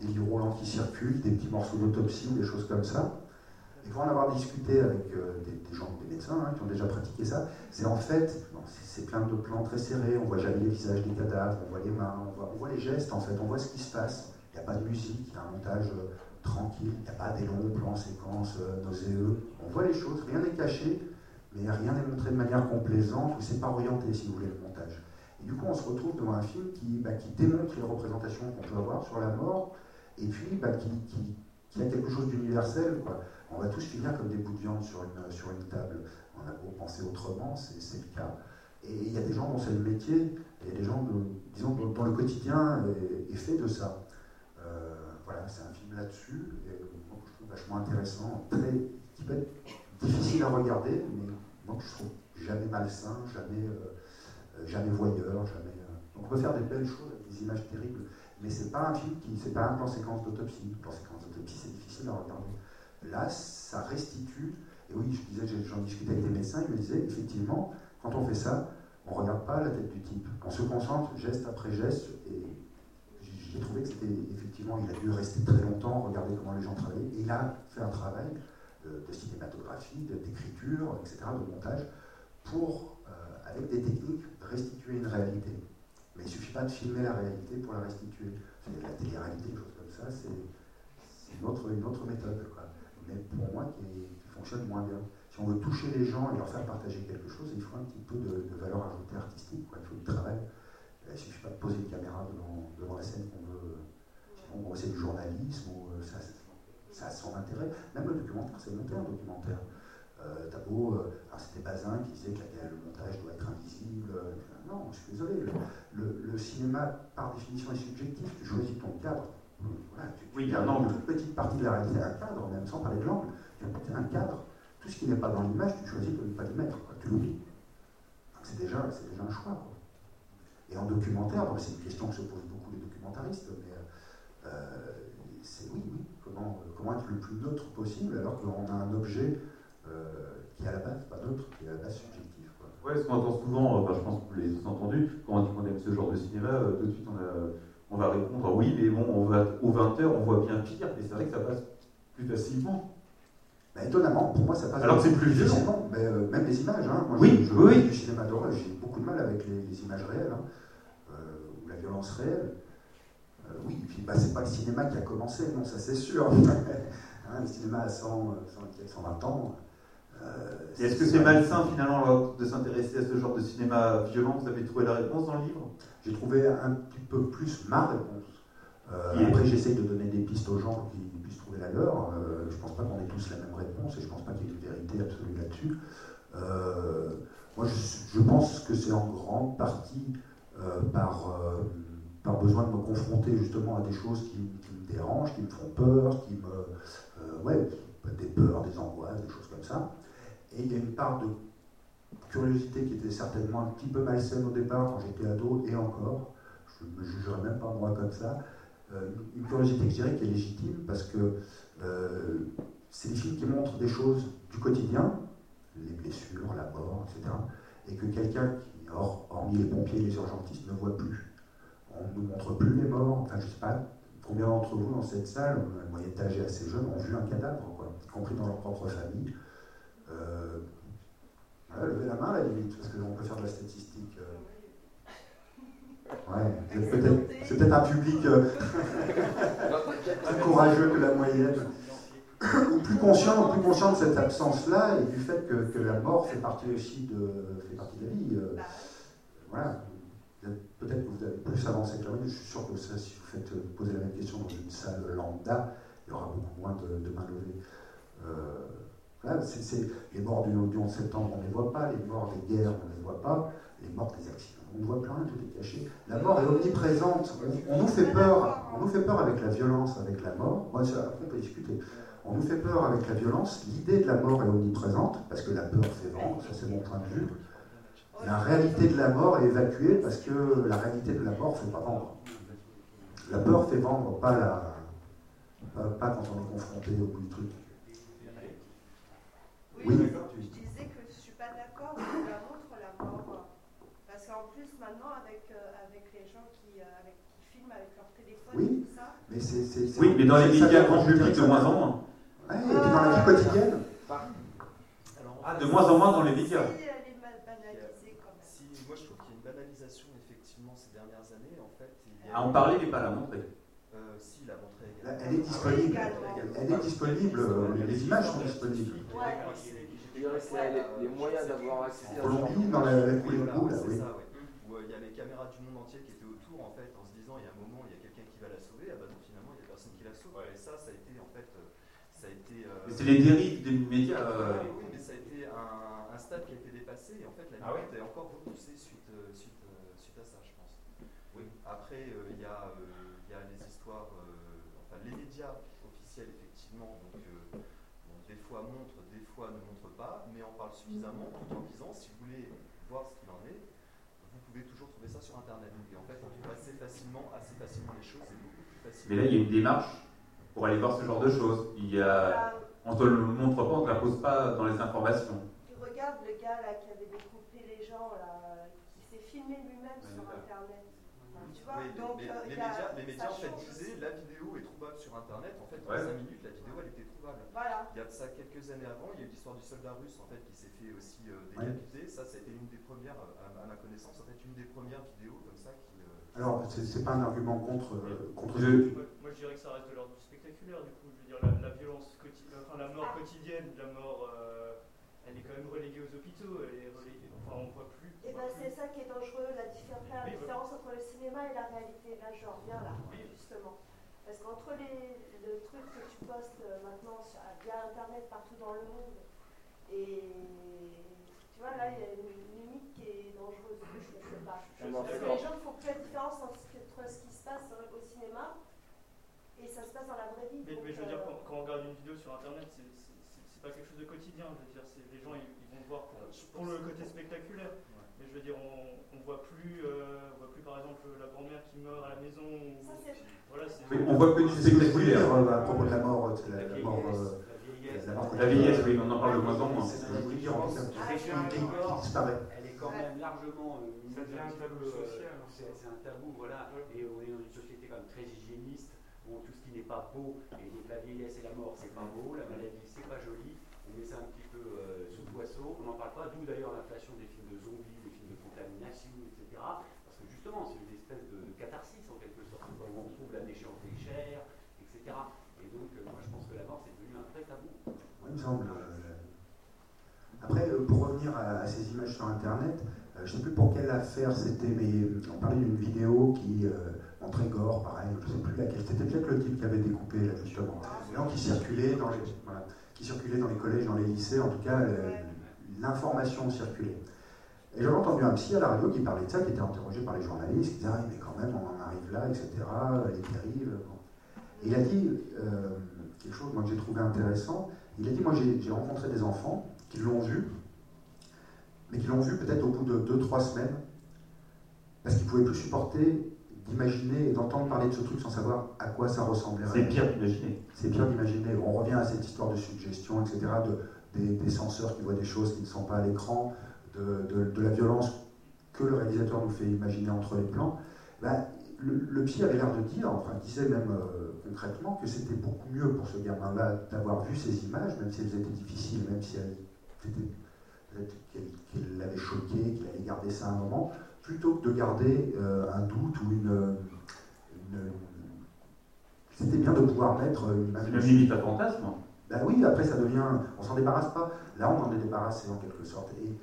des lits roulants qui circulent, des petits morceaux d'autopsie, des choses comme ça. Et pour en avoir discuté avec euh, des, des gens, des médecins hein, qui ont déjà pratiqué ça, c'est en fait, bon, c'est plein de plans très serrés, on voit jamais les visages des cadavres, on voit les mains, on voit, on voit les gestes en fait, on voit ce qui se passe. Il n'y a pas de musique, il y a un montage euh, tranquille, il n'y a pas des longs plans séquences euh, nauséeux. On voit les choses, rien n'est caché, mais rien n'est montré de manière complaisante, ou c'est pas orienté si vous voulez le montage. Et du coup on se retrouve devant un film qui, bah, qui démontre les représentations qu'on peut avoir sur la mort, et puis bah, qui, qui, qui a quelque chose d'universel, quoi. On va tous finir comme des bouts de viande sur une, sur une table. On a beau penser autrement, c'est, c'est le cas. Et il y a des gens dont c'est le métier, et il y a des gens, de, disons, dont, dont le quotidien est, est fait de ça. Euh, voilà, c'est un film là-dessus, et moi, je trouve vachement intéressant, très, qui peut être difficile à regarder, mais moi je trouve jamais malsain, jamais, euh, jamais voyeur, jamais. Euh... Donc on peut faire des belles choses avec des images terribles, mais c'est pas un film qui, c'est pas un plan séquence d'autopsie. Un plan séquence d'autopsie, c'est difficile à regarder. Là, ça restitue, et oui, je disais, j'en discutais avec des médecins, ils me disaient, effectivement, quand on fait ça, on ne regarde pas la tête du type. On se concentre geste après geste, et j'ai trouvé que c'était, effectivement, il a dû rester très longtemps, regarder comment les gens travaillaient, et il a fait un travail de, de cinématographie, de, d'écriture, et cetera, de montage, pour, euh, avec des techniques, restituer une réalité. Mais il ne suffit pas de filmer la réalité pour la restituer. La télé-réalité, des choses comme ça, c'est, c'est une, autre, une autre méthode, quoi. Mais pour moi, qui, est, qui fonctionne moins bien. Si on veut toucher les gens et leur faire partager quelque chose, il faut un petit peu de, de valeur ajoutée artistique, quoi. Il faut du travail. Il ne suffit pas de poser une caméra devant, devant la scène qu'on veut. Sinon, bon, c'est du journalisme, ou ça, ça a son intérêt. Même le documentaire, c'est monté un documentaire. Euh, t'as beau, euh, alors c'était Bazin qui disait que la, le montage doit être invisible. Euh, non, je suis désolé. Le, le, le cinéma, par définition, est subjectif. Tu choisis ton cadre. Voilà, tu, oui, il y a un angle. Une toute petite partie de la réalité, un cadre, même sans parler de l'angle. Tu as un cadre. Tout ce qui n'est pas dans l'image, tu choisis de ne pas le mettre. Quoi. Tu l'oublies. C'est déjà, c'est déjà un choix. Quoi. Et en documentaire, bon, c'est une question que se posent beaucoup les documentaristes, mais euh, c'est oui, oui. Comment, comment être le plus neutre possible alors qu'on a un objet euh, qui est à la base pas neutre, qui est à la base subjectif. Oui, ce qu'on entend souvent, enfin, je pense que vous l'avez tous entendu, quand on dit qu'on aime ce genre de cinéma, euh, tout de suite on, a, on va répondre oui, mais bon, on va, aux vingt heures, on voit bien pire, et c'est vrai que ça passe plus facilement. Bah, étonnamment, pour moi ça passe. Alors que c'est plus violent. Mais euh, même les images, hein. Moi, oui, je, je oui, oui. Du cinéma d'horreur, j'ai beaucoup de mal avec les, les images réelles, hein, euh, ou la violence réelle. Euh, oui, et puis bah, c'est pas le cinéma qui a commencé, non, ça c'est sûr. hein, le cinéma à cent, cent vingt ans. Euh, et est-ce que c'est malsain finalement de s'intéresser à ce genre de cinéma violent? Vous avez trouvé la réponse dans le livre? J'ai trouvé un petit peu plus ma réponse. Euh, yeah. Après, j'essaye de donner des pistes aux gens pour qu'ils puissent trouver la leur. Euh, je ne pense pas qu'on ait tous la même réponse et je ne pense pas qu'il y ait une vérité absolue là-dessus. Euh, moi, je, je pense que c'est en grande partie euh, par, euh, par besoin de me confronter justement à des choses qui, qui me dérangent, qui me font peur, qui me. Euh, ouais, des peurs, des angoisses, des choses comme ça. Et il y a une part de curiosité qui était certainement un petit peu malsaine au départ quand j'étais ado, et encore, je ne me jugerais même pas moi comme ça, euh, une curiosité que je dirais qui est légitime, parce que euh, c'est des films qui montrent des choses du quotidien, les blessures, la mort, et cetera, et que quelqu'un qui, hors, hormis les pompiers et les urgentistes, ne voit plus. On ne nous montre plus les morts, enfin je ne sais pas combien d'entre vous dans cette salle, le moyen d'âge est assez jeune, ont vu un cadavre, quoi, y compris dans leur propre famille. Euh, ouais, levez la main à la limite, parce qu'on peut faire de la statistique. Euh... Ouais, c'est peut-être, c'est peut-être un public euh, plus courageux que la moyenne, ou plus conscient, plus conscient de cette absence-là et du fait que, que la mort fait partie aussi de, fait partie de la vie. Euh, voilà. Peut-être que vous avez plus avancé que la moyenne. Je suis sûr que ça, si vous faites poser la même question dans une salle lambda, il y aura beaucoup moins de, de mains levées. Euh, Là, c'est, c'est, les morts du, du onze septembre, on ne les voit pas, les morts des guerres, on ne les voit pas, les morts des accidents, on ne voit plus rien, tout est caché. La mort est omniprésente, on, on nous fait peur, on nous fait peur avec la violence, avec la mort. Moi, ça, après, on peut discuter. On nous fait peur avec la violence, l'idée de la mort est omniprésente, parce que la peur fait vendre, ça c'est mon point de vue. La réalité de la mort est évacuée, parce que la réalité de la mort ne fait pas vendre. La peur fait vendre, pas, la, pas, pas quand on est confronté au bout du truc. Oui, oui. Je disais que je ne suis pas d'accord avec la montre la mort. Parce qu'en plus, maintenant, avec, euh, avec les gens qui, euh, avec, qui filment avec leur téléphone Oui. et tout ça. Mais c'est, c'est, c'est, Oui, mais dans les ça médias dépend grand du public, de moins en moins. Ouais, et puis dans la vie quotidienne. Alors, en Ah, fait, de moins en moins dans les médias. Si elle est mal banalisée quand même. Si, moi je trouve qu'il y a une banalisation effectivement ces dernières années. En fait, il y a- À en parler, mais pas à la montrer. Euh, si, la montrée Là, également. elle est disponible. Également. Elle est disponible. euh, Les images sont disponibles. Ouais. Je dirais que c'est les, les moyens d'avoir accès à En Colombie, dans la, la coulée de Voilà, boue, là, c'est oui. ça, ouais. Où euh, il y a les caméras du monde entier qui étaient autour, en fait, en se disant, il y a un moment, il y a quelqu'un qui va la sauver, ah bah non, finalement, il n'y a personne qui la sauve. Et ça, ça a été, en fait, euh, ça a été... euh, Mais c'est les dérives des médias. euh, Oui, oui, mais ça a été un, un stade qui a été dépassé, et en fait, la Ah ouais limite est encore repoussée suite, euh, suite, euh, suite à ça, je pense. Oui. Après, euh, il y, a, euh, il y a les histoires, euh, enfin, les médias officiels, effectivement, donc, euh, bon, des fois montrent, des fois ne montrent pas, mais en parlent suffisamment tout en disant, si vous voulez voir ce qu'il en est, vous pouvez toujours trouver ça sur Internet. Et en fait, on trouve assez facilement, assez facilement les choses, et beaucoup plus facilement. Mais là, il y a une démarche pour aller voir ce genre de choses. Il y a... On ne te le montre pas, on ne te la pose pas dans les informations. Tu regardes le gars là qui avait découpé les gens, là, qui s'est filmé lui-même sur Internet. Tu vois, Oui, donc mais, euh, mais il y a- médias, les médias ça en fait change disaient aussi. la vidéo est trouvable sur internet. En fait, en Ouais. cinq minutes, la vidéo elle était trouvable. Voilà. Il y a de ça quelques années avant, il y a eu l'histoire du soldat russe en fait qui s'est fait aussi euh, décapiter. Ça, ça a été l'une des premières, euh, à, à ma connaissance, en fait, une des premières vidéos comme ça qui. Euh, Alors, c'est, c'est pas un argument contre. euh, contre Je- Moi, moi, je dirais que ça reste de l'ordre du spectaculaire, du coup. Je veux dire, la, la violence quotidienne, enfin la mort quotidienne, la mort, euh, elle est quand même reléguée aux hôpitaux, elle est reléguée, enfin on voit plus. Et on ben voit c'est plus. ça qui est dangereux, la, diffé- faire la Oui, différence entre le cinéma et la réalité. Là, je reviens là, justement. Parce qu'entre les, le truc que tu postes euh, maintenant sur, via Internet partout dans le monde, et tu vois, là, il y a une limite qui est dangereuse, je ne sais pas. Je suis Parce que d'accord. les gens ne font plus la différence entre ce, que- entre ce qui se passe au cinéma et ça se passe dans la vraie vie. Mais, Donc, mais je veux dire, euh, quand, quand on regarde une vidéo sur internet, c'est, c'est, c'est, c'est pas quelque chose de quotidien. Je veux dire, c'est, les gens ils, ils vont voir pour, pour le côté spectaculaire. Mais je veux dire, on, on voit plus, euh, on voit plus par exemple la grand-mère qui meurt à la maison. Ou, ça, c'est voilà, c'est. Oui, on voit que du C'est ce que je voulais dire spectaculaire. euh, à propos de la mort, c'est la, La la mort. vieillesse, euh, la vieillesse. la mort La vieillesse, oui, on en parle de moins en moins. C'est ce que je voulais dire en tout cas. Ah, Qui, je- qui- qui disparaît. Elle est quand même largement. euh, Ça devient un tabou euh, social. C'est, c'est un tabou, voilà. Et on est dans une société quand même très hygiéniste. Bon, tout ce qui n'est pas beau, et donc la vieillesse et la mort, c'est pas beau. La maladie, c'est pas joli. On met ça un petit peu euh, sous le boisseau. On n'en parle pas. D'où d'ailleurs l'inflation des films de zombies, des films de contamination, et cetera. Parce que justement, c'est une espèce de, de catharsis en quelque sorte. Où on trouve la déchéance des chairs, et cetera. Et donc, euh, moi, je pense que la mort, c'est devenu un vrai tabou. Il me semble. euh, Après, euh, pour revenir à, à ces images sur Internet, euh, je ne sais plus pour quelle affaire c'était, mais euh, on parlait d'une vidéo qui euh, montrait Gore, pareil, je ne sais plus laquelle. C'était peut-être le type qui avait découpé, là, justement. Non, qui circulait dans les, voilà, qui circulait dans les collèges, dans les lycées, en tout cas, euh, l'information circulait. Et j'avais entendu un psy à la radio qui parlait de ça, qui était interrogé par les journalistes, qui disait ah, mais quand même, on en arrive là, et cetera, les dérives. Bon. Et il a dit euh, quelque chose moi, que j'ai trouvé intéressant. Il a dit moi, j'ai, j'ai rencontré des enfants qui l'ont vu, mais qui l'ont vu peut-être au bout de deux trois semaines, parce qu'ils ne pouvaient plus supporter d'imaginer et d'entendre parler de ce truc sans savoir à quoi ça ressemblait. C'est pire d'imaginer. C'est pire d'imaginer. On revient à cette histoire de suggestion, et cetera, de, des, des censeurs qui voient des choses qui ne sont pas à l'écran, de, de, de la violence que le réalisateur nous fait imaginer entre les plans. Ben, le, le psy avait l'air de dire, enfin disait même euh, concrètement, que c'était beaucoup mieux pour ce gamin-là d'avoir vu ces images, même si elles étaient difficiles, même si elles étaient, peut-être qu'il, qu'il l'avait choqué, qu'il allait garder ça un moment, plutôt que de garder euh, un doute ou une, une, c'était bien de pouvoir mettre une image. C'est même limite à fantasme. Ben oui, après ça devient, on s'en débarrasse pas. Là, on en est débarrassé en quelque sorte. Et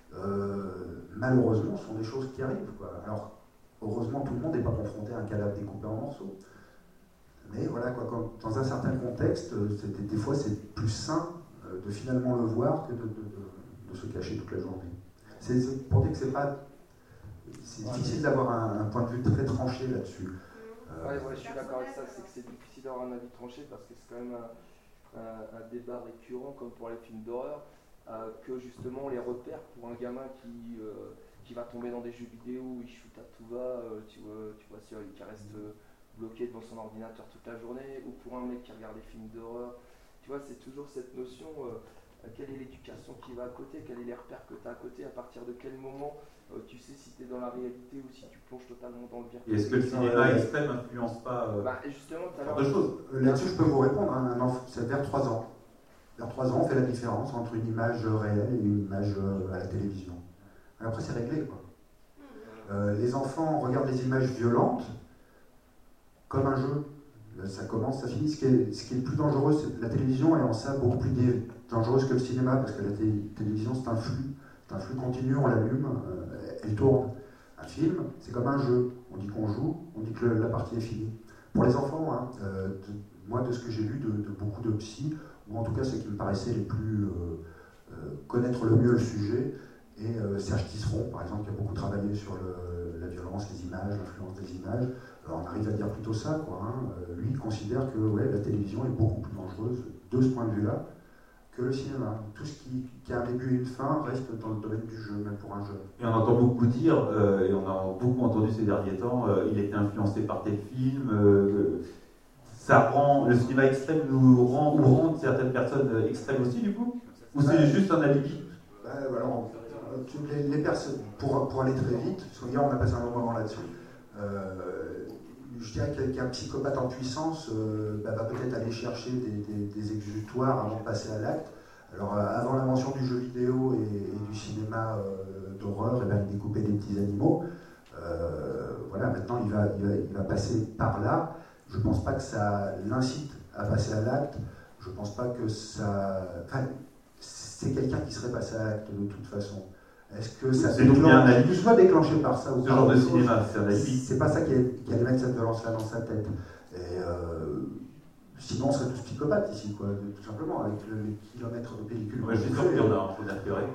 euh, malheureusement, ce sont des choses qui arrivent, quoi. Alors, heureusement, tout le monde n'est pas confronté à un cadavre découpé en morceaux. Mais voilà, quoi, quand, dans un certain contexte, c'était, des fois, c'est plus sain euh, de finalement le voir que de, de, de, de se cacher toute la journée. C'est, c'est pour dire que c'est pas, c'est difficile d'avoir un, un point de vue très tranché là-dessus. Euh, Ouais, ouais, je suis d'accord avec ça, c'est que c'est difficile d'avoir un avis tranché parce que c'est quand même un, un, un débat récurrent comme pour les films d'horreur, euh, que justement les repères pour un gamin qui, euh, qui va tomber dans des jeux vidéo où il shoot à tout va, euh, tu vois, tu vois sur, qui reste euh, bloqué devant son ordinateur toute la journée, ou pour un mec qui regarde des films d'horreur, tu vois, c'est toujours cette notion, euh, euh, quelle est l'éducation qui va à côté, quels sont les repères que tu as à côté, à partir de quel moment euh, tu sais si tu es dans la réalité ou si tu plonges totalement dans le virtuel. Et est-ce que le cinéma extrême n'influence pas euh, bah, justement, tout à l'heure, de choses Là-dessus, je peux vous répondre, hein, un enfant, c'est vers trois ans. Vers trois ans, on fait la différence entre une image réelle et une image à la télévision. Et après, c'est réglé, quoi. Euh, les enfants regardent les images violentes comme un jeu. Ça commence, ça finit. Ce qui est, ce qui est le plus dangereux, c'est la télévision est en ça beaucoup plus dangereuse que le cinéma, parce que la té télévision, c'est un flux. C'est un flux continu, on l'allume, euh, elle tourne. Un film, c'est comme un jeu. On dit qu'on joue, on dit que le, la partie est finie. Pour les enfants, hein, euh, de, moi, de ce que j'ai lu de, de beaucoup de psy, ou en tout cas ceux qui me paraissaient les plus euh, euh, connaître le mieux le sujet, et euh, Serge Tisseron, par exemple, qui a beaucoup travaillé sur le, la violence, les images, l'influence des images, alors on arrive à dire plutôt ça, quoi, hein. Euh, lui, il considère que ouais, la télévision est beaucoup plus dangereuse de ce point de vue-là que le cinéma. Tout ce qui, qui a un début et une fin reste dans le domaine du jeu, même pour un jeu. Et on entend beaucoup dire, euh, et on a beaucoup entendu ces derniers temps, euh, il a été influencé par tel film, euh, ça rend, le cinéma extrême nous rend, ou rend certaines personnes extrêmes aussi, du coup? Ou c'est ouais. juste un alibi? Bah, alors, les, les personnes, pour, pour aller très vite, parce qu'hier on a passé un long moment là-dessus, euh, je dirais qu'un psychopathe en puissance euh, bah, va peut-être aller chercher des, des, des exutoires avant de passer à l'acte. Alors, euh, avant l'invention du jeu vidéo et, et du cinéma euh, d'horreur, eh ben, il découpait des petits animaux. Euh, voilà, maintenant il va, il, va, il va passer par là. Je ne pense pas que ça l'incite à passer à l'acte. Je ne pense pas que ça. Enfin, c'est quelqu'un qui serait passé à l'acte de toute façon. Est-ce que ça déclenche, que soit déclenché par ça ou ce par genre de chose, cinéma, c'est un alibi. C'est pas ça qui, est, qui allait mettre cette violence-là dans sa tête. Et euh, sinon, on serait tous psychopathes ici, quoi, tout simplement, avec le, les kilomètres de pellicule. Ouais, je suis sûr qu'il y en a, il faut l'assurer.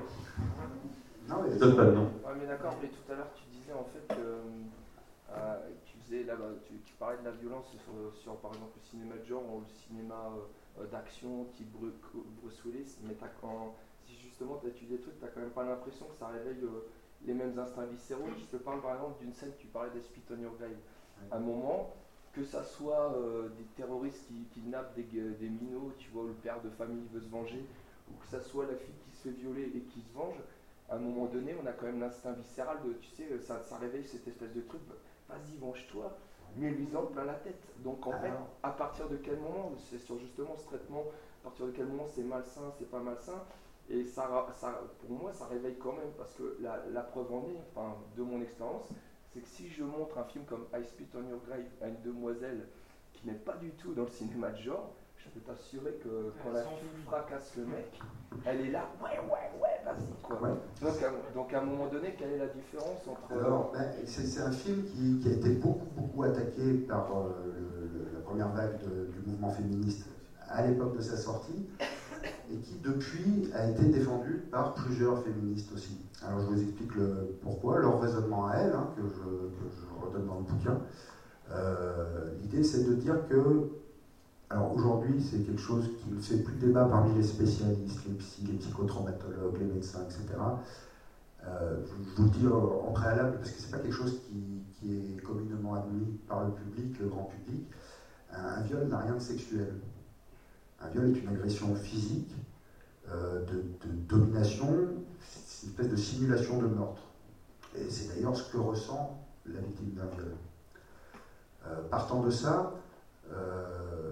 Non, mais. Donne pas de nom. Ouais, mais d'accord, mais tout à l'heure, tu disais en fait que euh, tu, faisais, là, tu, tu parlais de la violence sur, sur par exemple, le cinéma de genre ou le cinéma euh, d'action type Bruce Willis, mais t'as quand. Justement, tu étudies des trucs, tu n'as quand même pas l'impression que ça réveille euh, les mêmes instincts viscéraux. Je te parle par exemple d'une scène, tu parlais des Spit on Your Grave. À un moment, que ça soit euh, des terroristes qui kidnappent des, des minots, tu vois, où le père de famille veut se venger, ou que ça soit la fille qui se fait violer et qui se venge, à un moment donné, on a quand même l'instinct viscéral de, tu sais, ça, ça réveille cette espèce de truc, vas-y, venge-toi, mais lui en plein la tête. Donc en fait, à partir de quel moment, c'est sur justement ce traitement, à partir de quel moment c'est malsain, c'est pas malsain. Et ça, ça, pour moi, ça réveille quand même, parce que la, la preuve en est, enfin, de mon expérience, c'est que si je montre un film comme I Spit on Your Grave à une demoiselle qui n'est pas du tout dans le cinéma de genre, je peux t'assurer que quand la fille fracasse le mec, elle est là, ouais, ouais, ouais, vas-y, quoi. Ouais. Donc, à, donc, à un moment donné, quelle est la différence entre... Alors, ben, c'est un film qui, qui a été beaucoup, beaucoup attaqué par euh, le, le, la première vague de, du mouvement féministe à l'époque de sa sortie, et qui depuis a été défendu par plusieurs féministes aussi. Alors je vous explique le pourquoi, leur raisonnement à elles, hein, que, je, que je redonne dans le bouquin. Euh, L'idée c'est de dire que, alors aujourd'hui c'est quelque chose qui ne fait plus débat parmi les spécialistes, les psy, les psychotraumatologues, les médecins, et cetera. Euh, je, je vous le dis en préalable parce que c'est pas quelque chose qui, qui est communément admis par le public, le grand public. Un, un viol n'a rien de sexuel. Un viol est une agression physique, euh, de, de domination, c'est une espèce de simulation de meurtre. Et c'est d'ailleurs ce que ressent la victime d'un viol. Euh, partant de ça, euh,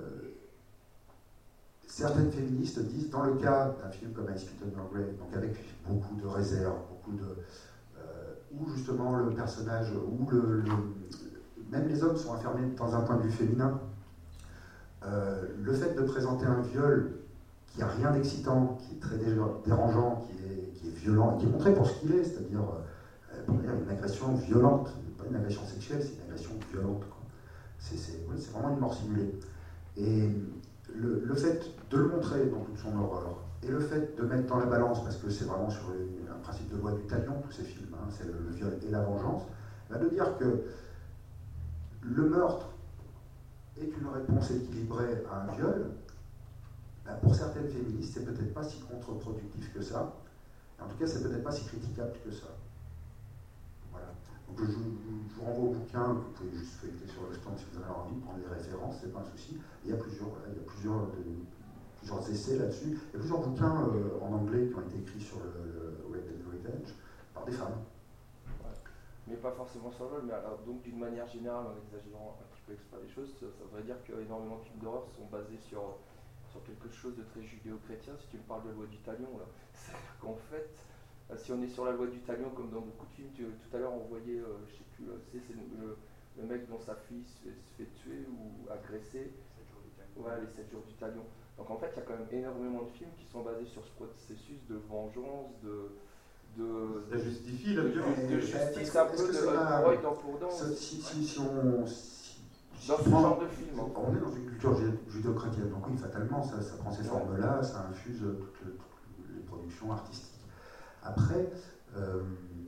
certaines féministes disent, dans le cas d'un film comme I Spit on Your Grave, donc avec beaucoup de réserves, beaucoup de, euh, où justement le personnage, où le, le, même les hommes sont enfermés dans un point de vue féminin, Euh, le fait de présenter un viol qui n'a rien d'excitant, qui est très dérangeant, qui est, qui est violent, qui est montré pour ce qu'il est, c'est-à-dire euh, une agression violente, pas une agression sexuelle, c'est une agression violente. C'est oui, vraiment une mort simulée. Et le, le fait de le montrer dans toute son horreur, et le fait de mettre dans la balance, parce que c'est vraiment sur une, un principe de loi du talion, tous ces films, hein, c'est le, le viol et la vengeance, bah de dire que le meurtre est une réponse équilibrée à un viol, ben pour certaines féministes, c'est peut-être pas si contre-productif que ça. En tout cas, c'est peut-être pas si critiquable que ça. Voilà. Donc je, je, je vous renvoie au bouquin, vous pouvez juste feuilleter sur le stand si vous avez envie, prendre les références, c'est pas un souci. Il y a plusieurs, voilà, il y a plusieurs de, plusieurs essais là-dessus. Il y a plusieurs bouquins euh, en anglais qui ont été écrits sur le, le Rape and Revenge par des femmes. Ouais. Mais pas forcément sur le vol, mais alors, donc d'une manière générale, en exagérant un petit peu exprès les choses, ça, ça voudrait dire qu'énormément de films d'horreur sont basés sur, sur quelque chose de très judéo-chrétien. Si tu me parles de loi du talion, là, c'est-à-dire qu'en fait, si on est sur la loi du talion, comme dans beaucoup de films, tu, tout à l'heure on voyait, euh, je sais plus, euh, c'est, c'est le, le mec dont sa fille se fait, se fait tuer ou agresser. Ouais, les sept jours du talion. Donc en fait, il y a quand même énormément de films qui sont basés sur ce processus de vengeance, de... de ça justifie la violence. De, de justice un peu, de Roy dans Pourdan. Si, si, si on... Si, dans ce genre de film. On, on est dans une culture judéo-chrétienne, donc oui, fatalement, ça, ça prend ces ouais. formes-là, ça infuse toutes, le, toutes les productions artistiques. Après, euh,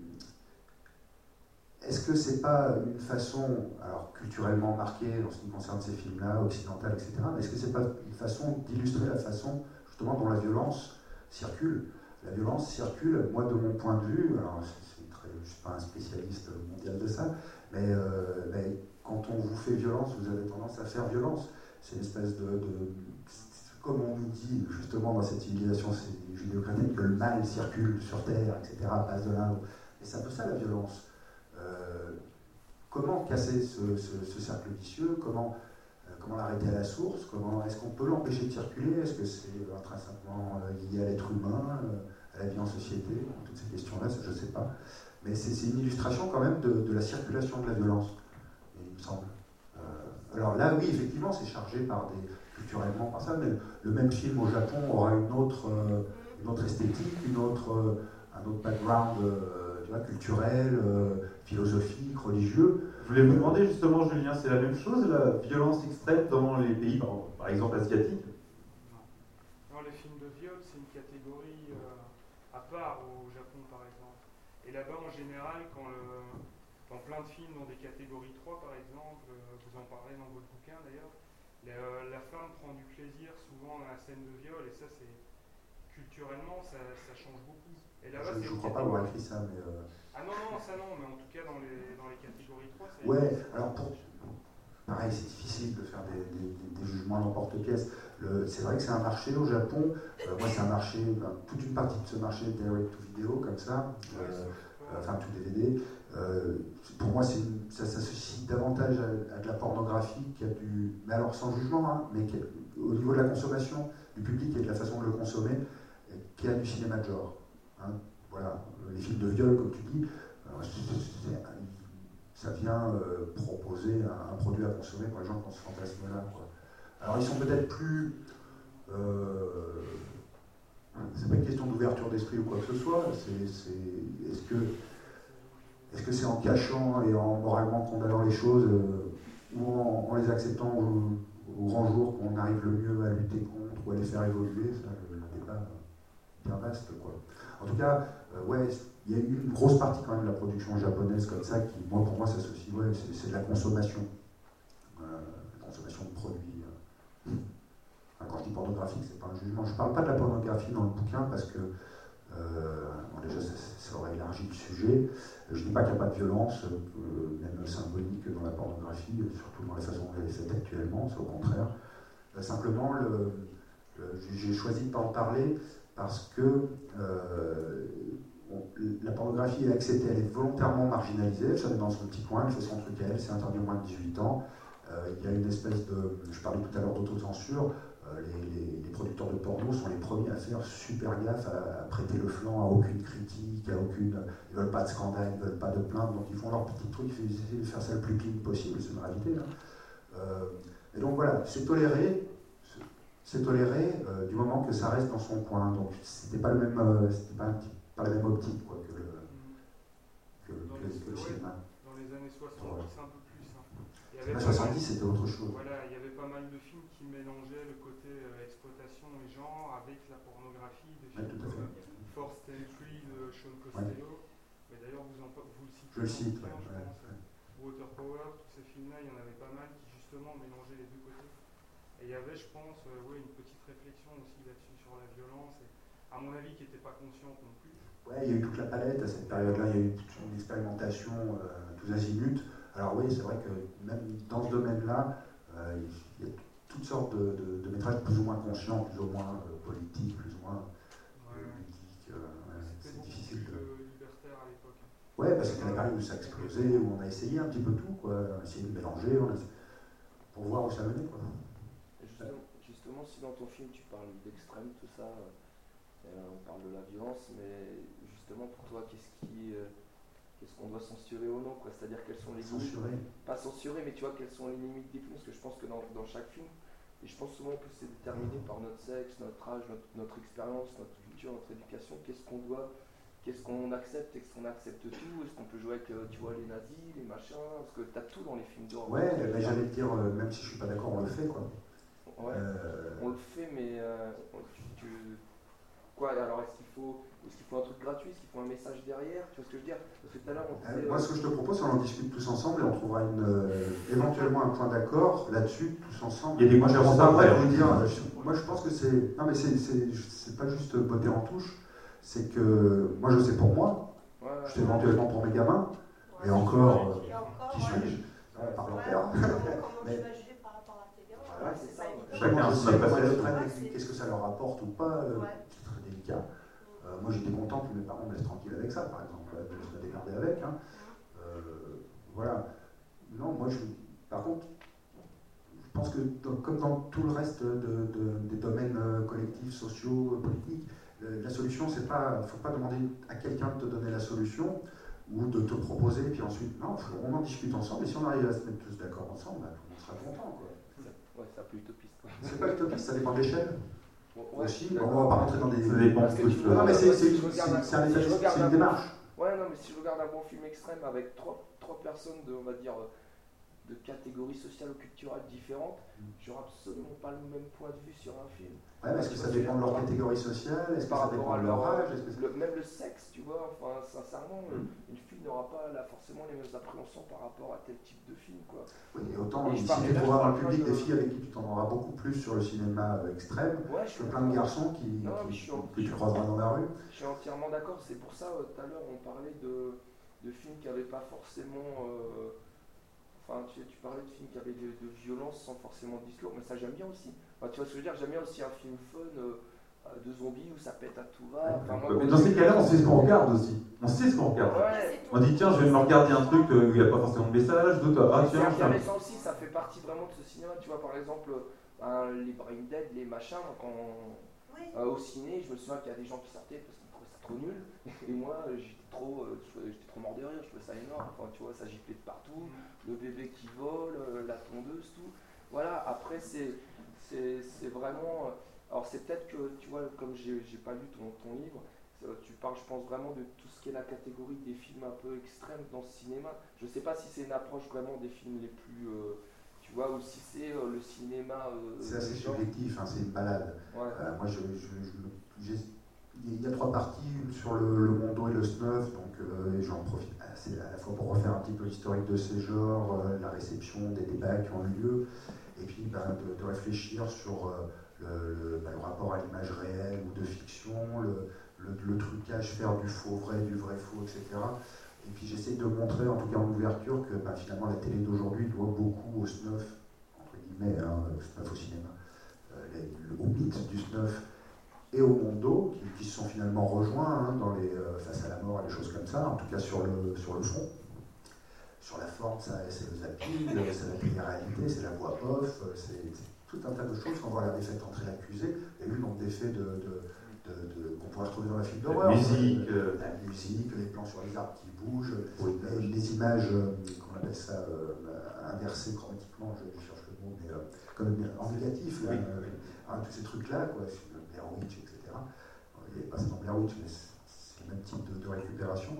est-ce que c'est pas une façon, alors culturellement marquée en ce qui concerne ces films-là, occidentales, et cetera, mais est-ce que c'est pas une façon d'illustrer la façon justement dont la violence circule? La violence circule, moi de mon point de vue, alors c'est très, je ne suis pas un spécialiste mondial de ça, mais, euh, mais quand on vous fait violence, vous avez tendance à faire violence. C'est une espèce de, de comme on nous dit justement dans cette civilisation judéo-chrétienne, que le mal circule sur terre, et cetera, passe de l'un à l'autre. Et c'est un peu ça la violence. Euh, comment casser ce, ce, ce cercle vicieux? Comment, euh, comment l'arrêter à la source? Comment, est-ce qu'on peut l'empêcher de circuler? Est-ce que c'est intrinsèquement lié à l'être humain, euh, à la vie en société? Toutes ces questions-là, je ne sais pas. Mais c'est, c'est une illustration quand même de, de la circulation de la violence, il me semble. Euh, alors là, oui, effectivement, c'est chargé par des... culturellement par ça, mais le même film au Japon aura une autre, euh, une autre esthétique, une autre, euh, un autre background euh, tu vois, culturel, euh, philosophique, religieux. Je voulais vous demander justement, Julien, c'est la même chose, la violence extrême dans les pays, par, par exemple, asiatiques? Non. Non, les films de viol, c'est une catégorie euh, à part au Japon, par exemple. Et là-bas, en général, quand le, dans plein de films, dans des catégories trois, par exemple, euh, vous en parlez dans votre bouquin d'ailleurs, La, la femme prend du plaisir souvent dans la scène de viol, et ça, c'est culturellement, ça, ça change beaucoup. Et là-bas, je ne crois pas avoir écrit ça, mais... Euh... Ah non, non, ça non, mais en tout cas, dans les, dans les catégories trois, c'est... Ouais, alors, pour... pareil, c'est difficile de faire des, des, des jugements à l'emporte-pièce. Le... C'est vrai que c'est un marché au Japon. Euh, moi, c'est un marché, ben, toute une partie de ce marché direct-to-vidéo, comme ça, euh, euh, enfin, tout D V D. Euh, pour moi, c'est une, ça s'associe davantage à, à de la pornographie qui a du, mais alors sans jugement, hein, mais qui a, au niveau de la consommation du public et de la façon de le consommer, qui a du cinéma de genre. Hein. Voilà, les films de viol, comme tu dis, euh, c'est, c'est, ça vient euh, proposer un, un produit à consommer pour les gens qui ont ce fantasme-là. Quoi. Alors ils sont peut-être plus... Euh, c'est pas une question d'ouverture d'esprit ou quoi que ce soit, c'est, c'est, est-ce que Est-ce que c'est en cachant et en moralement condamnant les choses euh, ou en, en les acceptant au, au grand jour qu'on arrive le mieux à lutter contre ou à les faire évoluer? Ça, le, le débat est bien vaste, quoi. En tout cas, euh, ouais, il y a eu une grosse partie quand même de la production japonaise comme ça qui, moi, pour moi, s'associe, ouais, c'est, c'est de la consommation. Euh, la consommation de produits. Euh. Enfin, quand je dis pornographique, c'est pas un jugement. Je parle pas de la pornographie dans le bouquin parce que Euh, bon, déjà, ça, ça aurait élargi le sujet. Je ne dis pas qu'il n'y a pas de violence, euh, même symbolique, dans la pornographie, surtout dans la façon dont elle est faite actuellement, c'est au contraire. Euh, simplement, le, le, j'ai choisi de ne pas en parler parce que euh, on, la pornographie est acceptée, elle est volontairement marginalisée, elle se met dans son petit coin, elle fait son truc à elle, c'est interdit au moins de dix-huit ans. Euh, il y a une espèce de, je parlais tout à l'heure d'autocensure. Les, les, les producteurs de porno sont les premiers à faire super gaffe, à, à prêter le flanc à aucune critique, à aucune, ils ne veulent pas de scandale, ils ne veulent pas de plainte, donc ils font leur petit truc, ils essaient de faire ça le plus clean possible, c'est une réalité. Hein. Euh, et donc voilà, c'est toléré, c'est toléré euh, du moment que ça reste dans son coin, donc c'était pas le même, euh, c'était pas, pas la même optique quoi, que le, que, dans que, les, que le ouais, cinéma. Dans les années soixante-dix, ouais. Un peu plus. Hein. Il y avait soixante-dix, c'était autre chose. Voilà, il y avait pas mal de films qui mélangeaient le côté euh, exploitation et genre avec la pornographie, des films ouais, comme Forced Entry de Sean Costello. Ouais. Mais d'ailleurs, vous, en, vous le citez. Je le cite, temps, ouais, je ouais, pense. Ouais. Water Power, tous ces films-là, il y en avait pas mal qui justement mélangeaient les deux côtés. Et il y avait, je pense, euh, ouais, une petite réflexion aussi là-dessus sur la violence, et, à mon avis, qui n'était pas consciente non plus. Ouais, il y a eu toute la palette à cette période-là, il y a eu toute une expérimentation euh, tous azimuts. Alors oui, c'est vrai que même dans ce domaine-là, euh, il y a toutes sortes de, de, de métrages plus ou moins conscients, plus ou moins euh, politiques, plus ou moins Ouais. ludiques. Euh, ouais, C'était c'est beaucoup difficile plus de... euh, libertaire à l'époque. Ouais, parce qu'il y a des périodes où ça a explosé, où on a essayé un petit peu tout, quoi. On a essayé de mélanger, on a... pour voir où ça menait, quoi. Justement, justement, si dans ton film tu parles d'extrême, tout ça, euh, on parle de la violence, mais justement pour toi, qu'est-ce qui, euh, qu'est-ce qu'on doit censurer ou non, quoi? C'est-à-dire quelles sont les limites, Censuré. pas censurer, mais tu vois quelles sont les limites des films, parce que je pense que dans, dans chaque film, et je pense souvent que c'est déterminé par notre sexe, notre âge, notre, notre expérience, notre culture, notre éducation, qu'est-ce qu'on doit, qu'est-ce qu'on accepte, est-ce qu'on accepte tout, est-ce qu'on peut jouer avec, euh, tu vois, les nazis, les machins, parce que t'as tout dans les films d'horreur. Ouais, mais j'allais te dire, euh, même si je suis pas d'accord, on le fait, quoi. Ouais, Euh, on le fait, mais euh, tu, tu- quoi, alors est-ce qu'il faut, est-ce qu'il faut un truc gratuit, est-ce qu'il faut un message derrière, tu vois ce que je veux dire? Parce que tout à l'heure on disait... Euh, moi, ce que je te propose, c'est qu'on en discute tous ensemble et on trouvera une, euh, éventuellement un point d'accord là-dessus, tous ensemble. Il y a des Moi, je conférences sais pas, moi, après, je vous hein. dire, je- moi, je pense que c'est. Non, mais c'est, c'est, c'est pas juste botter en touche, c'est que moi, je sais pour moi, Ouais, je sais éventuellement pour mes gamins, et encore, euh, Et encore, qui ouais. suis-je euh, Par Ouais, l'envers. comment, comment Mais- tu vas juger par rapport à tes gamins? Voilà, c'est c'est pas ça, évident. Chacun Moi, a je son sais comment ils appréciation. le prennent, Ouais, et c'est- qu'est-ce que ça leur apporte ou pas, euh, Ouais. c'est très délicat. Euh, moi, j'étais content que mes parents me laissent tranquille avec ça, par exemple, de laisser me démerder avec. Hein. Euh, voilà. Non, moi, je, par contre, je pense que dans- comme dans tout le reste de, de- des domaines euh, collectifs, sociaux, euh, politiques, euh, la solution, c'est pas, il ne faut pas demander à quelqu'un de te donner la solution ou de te proposer, puis ensuite, non, faut- on en discute ensemble, et si on arrive à se mettre tous d'accord ensemble, bah, tout le monde sera content. Quoi. ouais, c'est un peu utopiste. Quoi. C'est pas utopiste, ça dépend de l'échelle. Bon, ouais, Aussi, d'accord. on ne va pas rentrer dans des. Ça dépend Parce ce que que tu tu vois, Non, mais veux. c'est, si c'est, je regarde c'est- un- c'est un si état- je regarde c'est un une bon- démarche. Ouais, non, mais si je regarde un bon film extrême avec trois, trois personnes de, on va dire, de catégories sociales ou culturelles différentes, j'aurai absolument pas le même point de vue sur un film. Ouais, mais est-ce que ça dépend de leur catégorie sociale? Est-ce que Par ça rapport dépend à de leur leur âge? Est-ce que ça- le- même le sexe, tu vois, enfin, sincèrement, une fille n'aura pas là, forcément les mêmes appréhensions par rapport à tel type de film, quoi. Oui, et autant Et je si parle- tu là, je trouveras dans parle le pas public de- des filles avec qui tu t'en auras beaucoup plus sur le cinéma euh, extrême Ouais, je suis que plein de garçons qui, Non, mais qui- je suis en- que tu croiseras dans la rue. Je suis entièrement d'accord, c'est pour ça, euh, tout à l'heure, on parlait de, de films qui n'avaient pas forcément... euh, Enfin, tu, tu parlais de films qui avaient de, de violence sans forcément de discours, mais ça j'aime bien aussi. Enfin, tu vois ce que je veux dire, j'aime bien aussi un film fun euh, euh, de zombies où ça pète à tout va. Enfin, moi, Mais quand dans je- ces cas-là, on sait ce qu'on regarde aussi. On sait ce qu'on regarde. Ouais, On dit, tiens, je vais me regarder un truc euh, où il n'y a pas forcément de message, d'autres, ah c'est tiens, tiens. intéressant aussi, ça fait partie vraiment de ce cinéma. Tu vois, par exemple, ben, les Brain Dead, les machins, quand, Oui. euh, au ciné, je me souviens qu'il y a des gens qui sortaient parce qu'ils trouvaient ça trop nul. Et moi, euh, j'étais trop, euh, je- j'étais trop mort de rire, je trouvais ça énorme. Enfin, tu vois, ça giflait de partout, le bébé qui vole, euh, la tondeuse, tout. Voilà, après, c'est, c'est, c'est vraiment. euh, Alors, c'est peut-être que, tu vois, comme j'ai, j'ai pas lu ton, ton livre, euh, tu parles, je pense, vraiment de tout ce qui est la catégorie des films un peu extrêmes dans ce cinéma. Je sais pas si c'est une approche vraiment des films les plus. euh, tu vois, ou si c'est euh, le cinéma. euh, C'est assez des gens. subjectif, hein, c'est une balade. Ouais. Euh, moi, je, je- je- j'ai- il y a trois parties, une sur le, le Mondo et le Snuff, donc euh, et j'en profite. Ah, c'est à la fois pour refaire un petit peu l'historique de ces genres, euh, la réception des débats qui ont eu lieu, et puis ben, de, de réfléchir sur euh, le, le- ben, le rapport à l'image réelle ou de fiction, le, le, le trucage, faire du faux vrai, du vrai faux, et cetera. Et puis j'essaie de montrer, en tout cas en ouverture, que ben, finalement la télé d'aujourd'hui doit beaucoup au snuff, entre guillemets, hein, au snuff au cinéma, euh, les- le- au mythe du snuff et au Mondo, qui, qui se sont finalement rejoints hein, dans les, euh, face à la mort et des choses comme ça, en tout cas sur le, sur le fond. Sur la forme, ça, c'est le zapping, c'est la télé-réalité, c'est la voix off, c'est, c'est tout un tas de choses qu'on va regarder faites entrer l'accusé, et eu donc des faits de, de, de, de- qu'on pourrait retrouver dans la film d'horreur. La musique, euh, la musique, les plans sur les arbres qui bougent, les, les images, euh, qu'on appelle ça, euh, inversées chromatiquement, je, je cherche le mot, mais euh, comme en négatif, là, Oui. euh, hein, tous ces trucs-là, quoi, Blair Witch, et cetera. Il n'est pas dans Blair Witch, mais c'est, c'est le même type de, de récupération.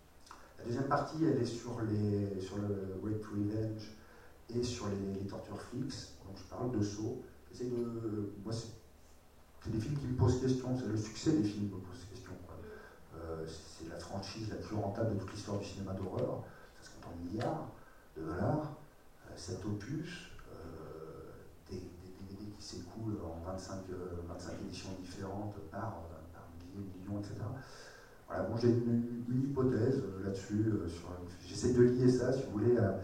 La deuxième partie, elle est sur, les, sur le Rape Revenge et sur les, les tortures flics, donc je parle de Saw. J'essaie de, moi, c'est, c'est des films qui me posent question, c'est le succès des films qui me pose question. Quoi. Euh, c'est la franchise la plus rentable de toute l'histoire du cinéma d'horreur, ça se compte en milliards de dollars. Euh, cet opus, euh, des, des D V D qui s'écoulent en vingt-cinq, euh, vingt-cinq éditions différentes par, par milliers, millions, et cetera. Voilà, bon, j'ai une, une hypothèse euh, là-dessus. Euh, sur, j'essaie de lier ça, si vous voulez, à,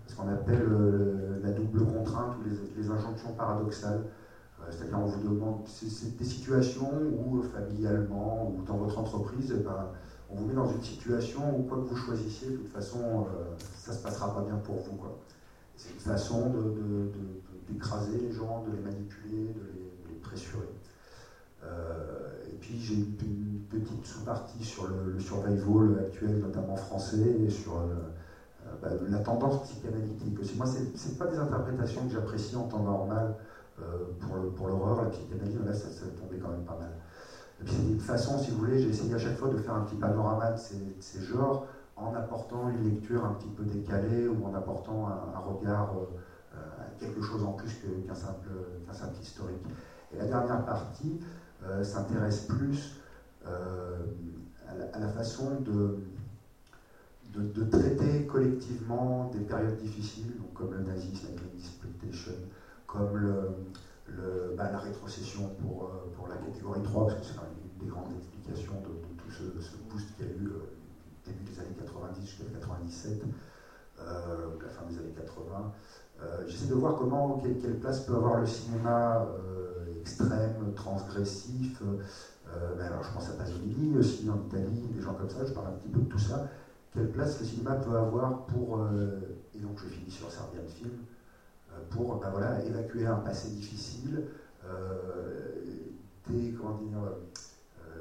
ce qu'on appelle euh, la double contrainte ou les, les injonctions paradoxales. Euh, c'est-à-dire on vous demande, c'est, c'est des situations où familialement ou dans votre entreprise, eh ben, on vous met dans une situation où quoi que vous choisissiez, de toute façon, euh, ça ne se passera pas bien pour vous, quoi. C'est une façon de, de, de, d'écraser les gens, de les manipuler, de les, de les pressurer. Euh, et puis j'ai une, une petite sous-partie sur le, le survival actuel, notamment français, et sur euh, bah, la tendance psychanalytique aussi. Moi, ce n'est pas des interprétations que j'apprécie en temps normal euh, pour, le, pour l'horreur, la psychanalyse, là, ça, ça tombait quand même pas mal. Et puis c'est une façon, si vous voulez, j'ai essayé à chaque fois de faire un petit panorama de ces, de ces genres, en apportant une lecture un petit peu décalée ou en apportant un, un regard, euh, quelque chose en plus que, qu'un, simple, qu'un simple historique. Et la dernière partie euh, s'intéresse plus euh, à, la, à la façon de, de, de traiter collectivement des périodes difficiles, donc comme le nazisme, la Great Exploitation, comme le, le, bah, la rétrocession pour, pour la catégorie trois, parce que c'est quand même une des grandes explications de, de tout ce, ce boost qu'il y a eu euh, début des années quatre-vingt-dix jusqu'à quatre-vingt-dix-sept, euh, la fin des années quatre-vingts. Euh, j'essaie de voir comment, quelle, quelle place peut avoir le cinéma euh, extrême, transgressif. Euh, ben alors je pense à Pasolini aussi en Italie, des gens comme ça, je parle un petit peu de tout ça. Quelle place le cinéma peut avoir pour, euh, et donc je finis sur Serbian Film, euh, pour ben voilà, évacuer un passé difficile, euh, des, comment dire, euh,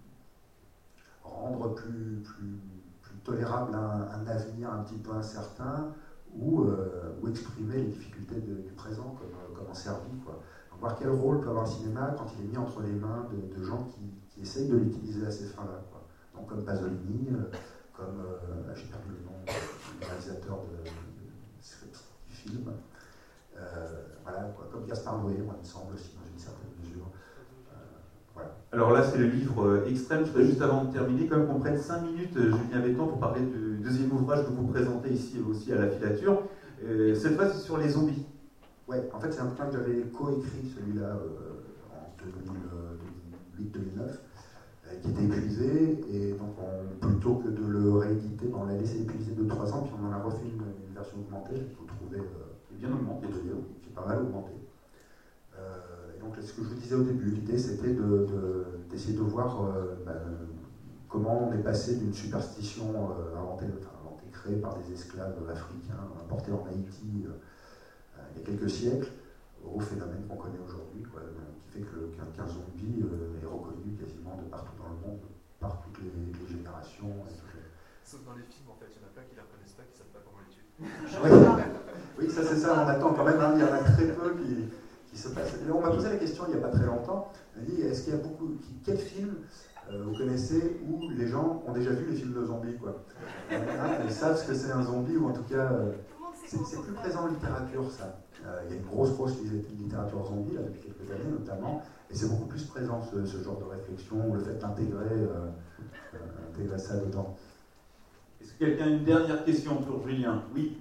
rendre plus, plus, plus tolérable un, un avenir un petit peu incertain, ou, euh, ou exprimer les difficultés de, du présent, comme, comme en Serbie, quoi. Donc, voir quel rôle peut avoir le cinéma quand il est mis entre les mains de, de gens qui, qui essayent de l'utiliser à ces fins-là, quoi. Donc comme Pasolini, euh, comme, euh, j'ai perdu le nom du réalisateur de, de, de, du film, euh, voilà, quoi, comme Gaspard Noé, moi, il me semble aussi, dans une certaine mesure. Voilà. Alors là, c'est le livre euh, extrême. Je voudrais juste avant de terminer, quand même qu'on prenne cinq minutes, euh, Julien Béton, pour parler du deuxième ouvrage que vous présentez ici aussi à la filature. Euh, cette fois, c'est sur les zombies. Oui, en fait, c'est un bouquin que j'avais coécrit, celui-là, euh, en deux mille huit deux mille neuf, euh, qui était épuisé, et donc on, plutôt que de le rééditer, on l'a laissé épuiser deux trois ans, puis on en a refait une, une version augmentée, qu'il faut trouver euh, bien augmentée, qui est pas mal augmentée. Euh, Donc, ce que je vous disais au début, l'idée c'était de, de, d'essayer de voir euh, ben, comment on est passé d'une superstition euh, inventée, enfin, inventée, créée par des esclaves africains importés en Haïti euh, il y a quelques siècles, au phénomène qu'on connaît aujourd'hui, quoi, qui fait que le, qu'un, qu'un zombie euh, est reconnu quasiment de partout dans le monde, par toutes les, les générations. Et toutes les... Sauf dans les films, en fait, il y en a plein qui ne la reconnaissent pas, qui ne savent pas comment les tuer. Oui, oui, ça c'est ça, on attend quand même, hein, il y en a très peu qui... Se passe. On m'a posé la question il n'y a pas très longtemps, on m'a dit, est-ce qu'il y a beaucoup, quel film euh, vous connaissez où les gens ont déjà vu les films de zombies, quoi. Hein, ils savent ce que c'est un zombie, ou en tout cas, euh, c'est, c'est plus présent en littérature, ça. Euh, il y a une grosse, grosse littérature zombie, là, depuis quelques années notamment, et c'est beaucoup plus présent, ce, ce genre de réflexion, ou le fait d'intégrer euh, euh, intégrer ça dedans. Est-ce que quelqu'un a une dernière question pour Julien? Oui.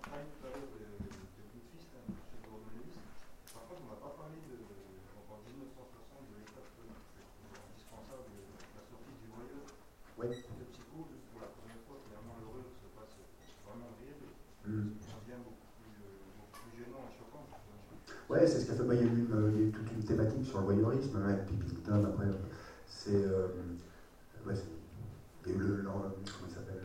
Ouais. Ouais, c'est ce qu'a fait. Bah, il y a eu une, il y a eu toute une thématique sur le voyeurisme, avec Pippington. Après, c'est, euh, ouais, c'est, il y a eu le, le comment il s'appelle,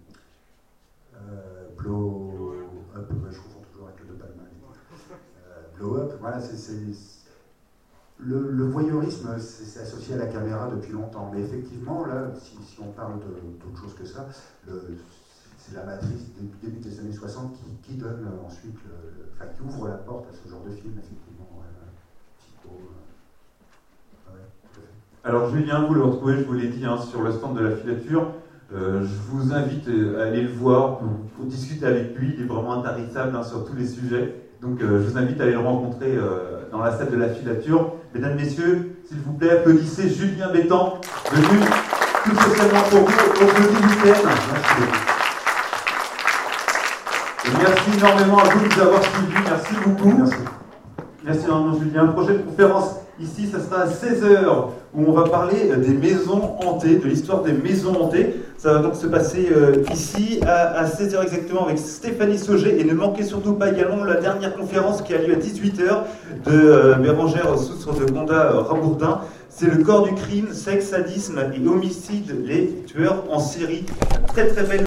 euh, Blow Up. Ouais, je confonds toujours avec le De Palma. Euh, Blow Up. Voilà, c'est, c'est Le, le voyeurisme, c'est, c'est associé à la caméra depuis longtemps, mais effectivement, là, si, si on parle de, d'autre chose que ça, le, c'est la matrice du début des années soixante qui, qui donne euh, ensuite, le, le, enfin, qui ouvre la porte à ce genre de film, effectivement. Ouais, Tito, euh, ouais, tout à fait. Alors Julien, vous le retrouvez, je vous l'ai dit, hein, sur le stand de la filature. Euh, je vous invite à aller le voir, pour, pour discuter avec lui, il est vraiment intarissable, hein, sur tous les sujets. Donc euh, je vous invite à aller le rencontrer euh, dans la salle de la filature. Mesdames, Messieurs, s'il vous plaît, applaudissez Julien Béton, venu tout spécialement pour vous au petit week-end. Merci. Et merci énormément à vous de nous avoir suivis. Merci beaucoup. Merci. Merci énormément Julien. Prochaine conférence ici, ça sera à seize heures, où on va parler des maisons hantées, de l'histoire des maisons hantées. Ça va donc se passer euh, ici à, à seize heures exactement avec Stéphanie Sauger. Et ne manquez surtout pas également la dernière conférence qui a lieu à dix-huit heures de euh, Bérangère Soussre de Condat euh, Rabourdin. C'est le corps du crime, sexe, sadisme et homicide, les tueurs en série. Très très belle.